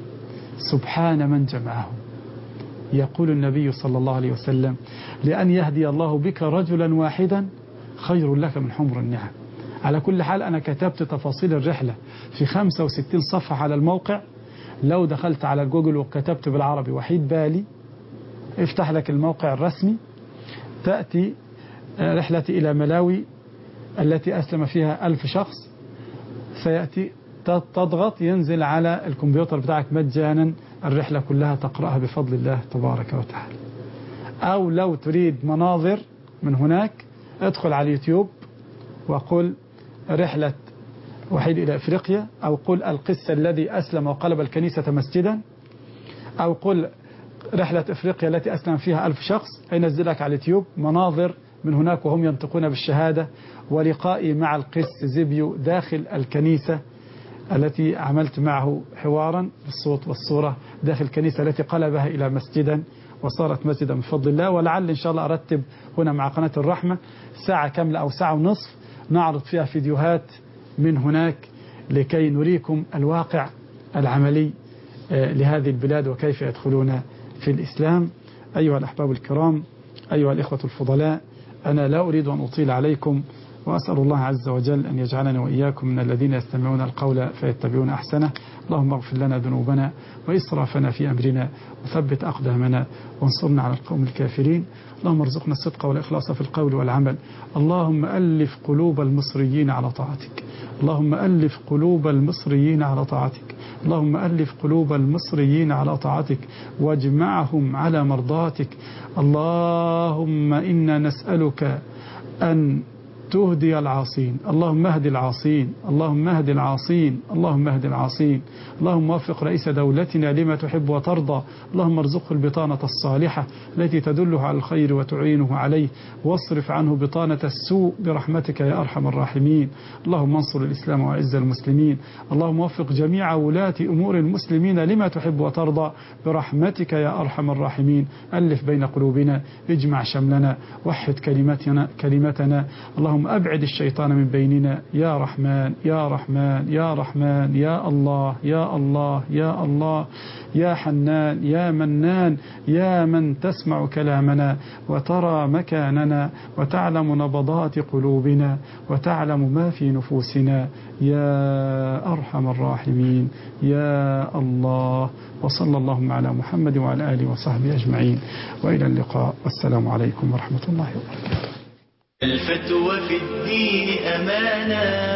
سبحان من جمعهم. يقول النبي صلى الله عليه وسلم لأن يهدي الله بك رجلا واحدا خير لك من حمر النعم. على كل حال أنا كتبت تفاصيل الرحلة في 65 صفحة على الموقع. لو دخلت على جوجل وكتبت بالعربي وحيد بالي افتح لك الموقع الرسمي، تأتي رحلتي إلى ملاوي التي أسلم فيها 1000 شخص، سيأتي تضغط ينزل على الكمبيوتر بتاعك مجانا الرحلة كلها تقرأها بفضل الله تبارك وتعالى. أو لو تريد مناظر من هناك ادخل على اليوتيوب وقل رحلة وحيد إلى أفريقيا، أو قل القس الذي أسلم وقلب الكنيسة مسجدا، أو قل رحلة أفريقيا التي أسلم فيها 1000 شخص. ينزلك على اليوتيوب مناظر من هناك وهم ينطقون بالشهادة، ولقائي مع القس زيبيو داخل الكنيسة التي عملت معه حوارا بالصوت والصورة داخل الكنيسة التي قلبها إلى مسجدا وصارت مسجدا بفضل الله. ولعل إن شاء الله أرتب هنا مع قناة الرحمة ساعة كاملة أو ساعة ونصف نعرض فيها فيديوهات من هناك لكي نريكم الواقع العملي لهذه البلاد وكيف يدخلون في الإسلام. أيها الأحباب الكرام، أيها الإخوة الفضلاء، أنا لا أريد أن أطيل عليكم، وأسأل الله عز وجل أن يجعلنا وإياكم من الذين يستمعون القول فيتبعون أحسنه. اللهم اغفر لنا ذنوبنا وإسرافنا في أمرنا وثبت أقدامنا وانصرنا على القوم الكافرين. اللهم ارزقنا الصدق والإخلاص في القول والعمل. اللهم ألف قلوب المصريين على طاعتك. اللهم ألف قلوب المصريين على طاعتك. اللهم ألف قلوب المصريين على طاعتك واجمعهم على مرضاتك. اللهم إنا نسألك أن تهدي العاصين. اللهم اهد العاصين، اللهم اهد العاصين، اللهم اهد العاصين. اللهم وفق رئيس دولتنا لما تحب وترضى. اللهم ارزقه البطانة الصالحة التي تدله على الخير وتعينه عليه، واصرف عنه بطانة السوء برحمتك يا أرحم الراحمين. اللهم انصر الإسلام وأعز المسلمين. اللهم وفق جميع ولاة أمور المسلمين لما تحب وترضى برحمتك يا أرحم الراحمين. ألف بين قلوبنا، اجمع شملنا، وحد كلمتنا. اللهم أبعد الشيطان من بيننا يا رحمن يا رحمن يا رحمن يا الله يا الله يا الله يا حنان يا منان يا من تسمع كلامنا وترى مكاننا وتعلم نبضات قلوبنا وتعلم ما في نفوسنا يا أرحم الراحمين يا الله. وصلى اللهم على محمد وعلى آله وصحبه أجمعين، وإلى اللقاء، والسلام عليكم ورحمة الله وبركاته. الفتوى في الدين أمانة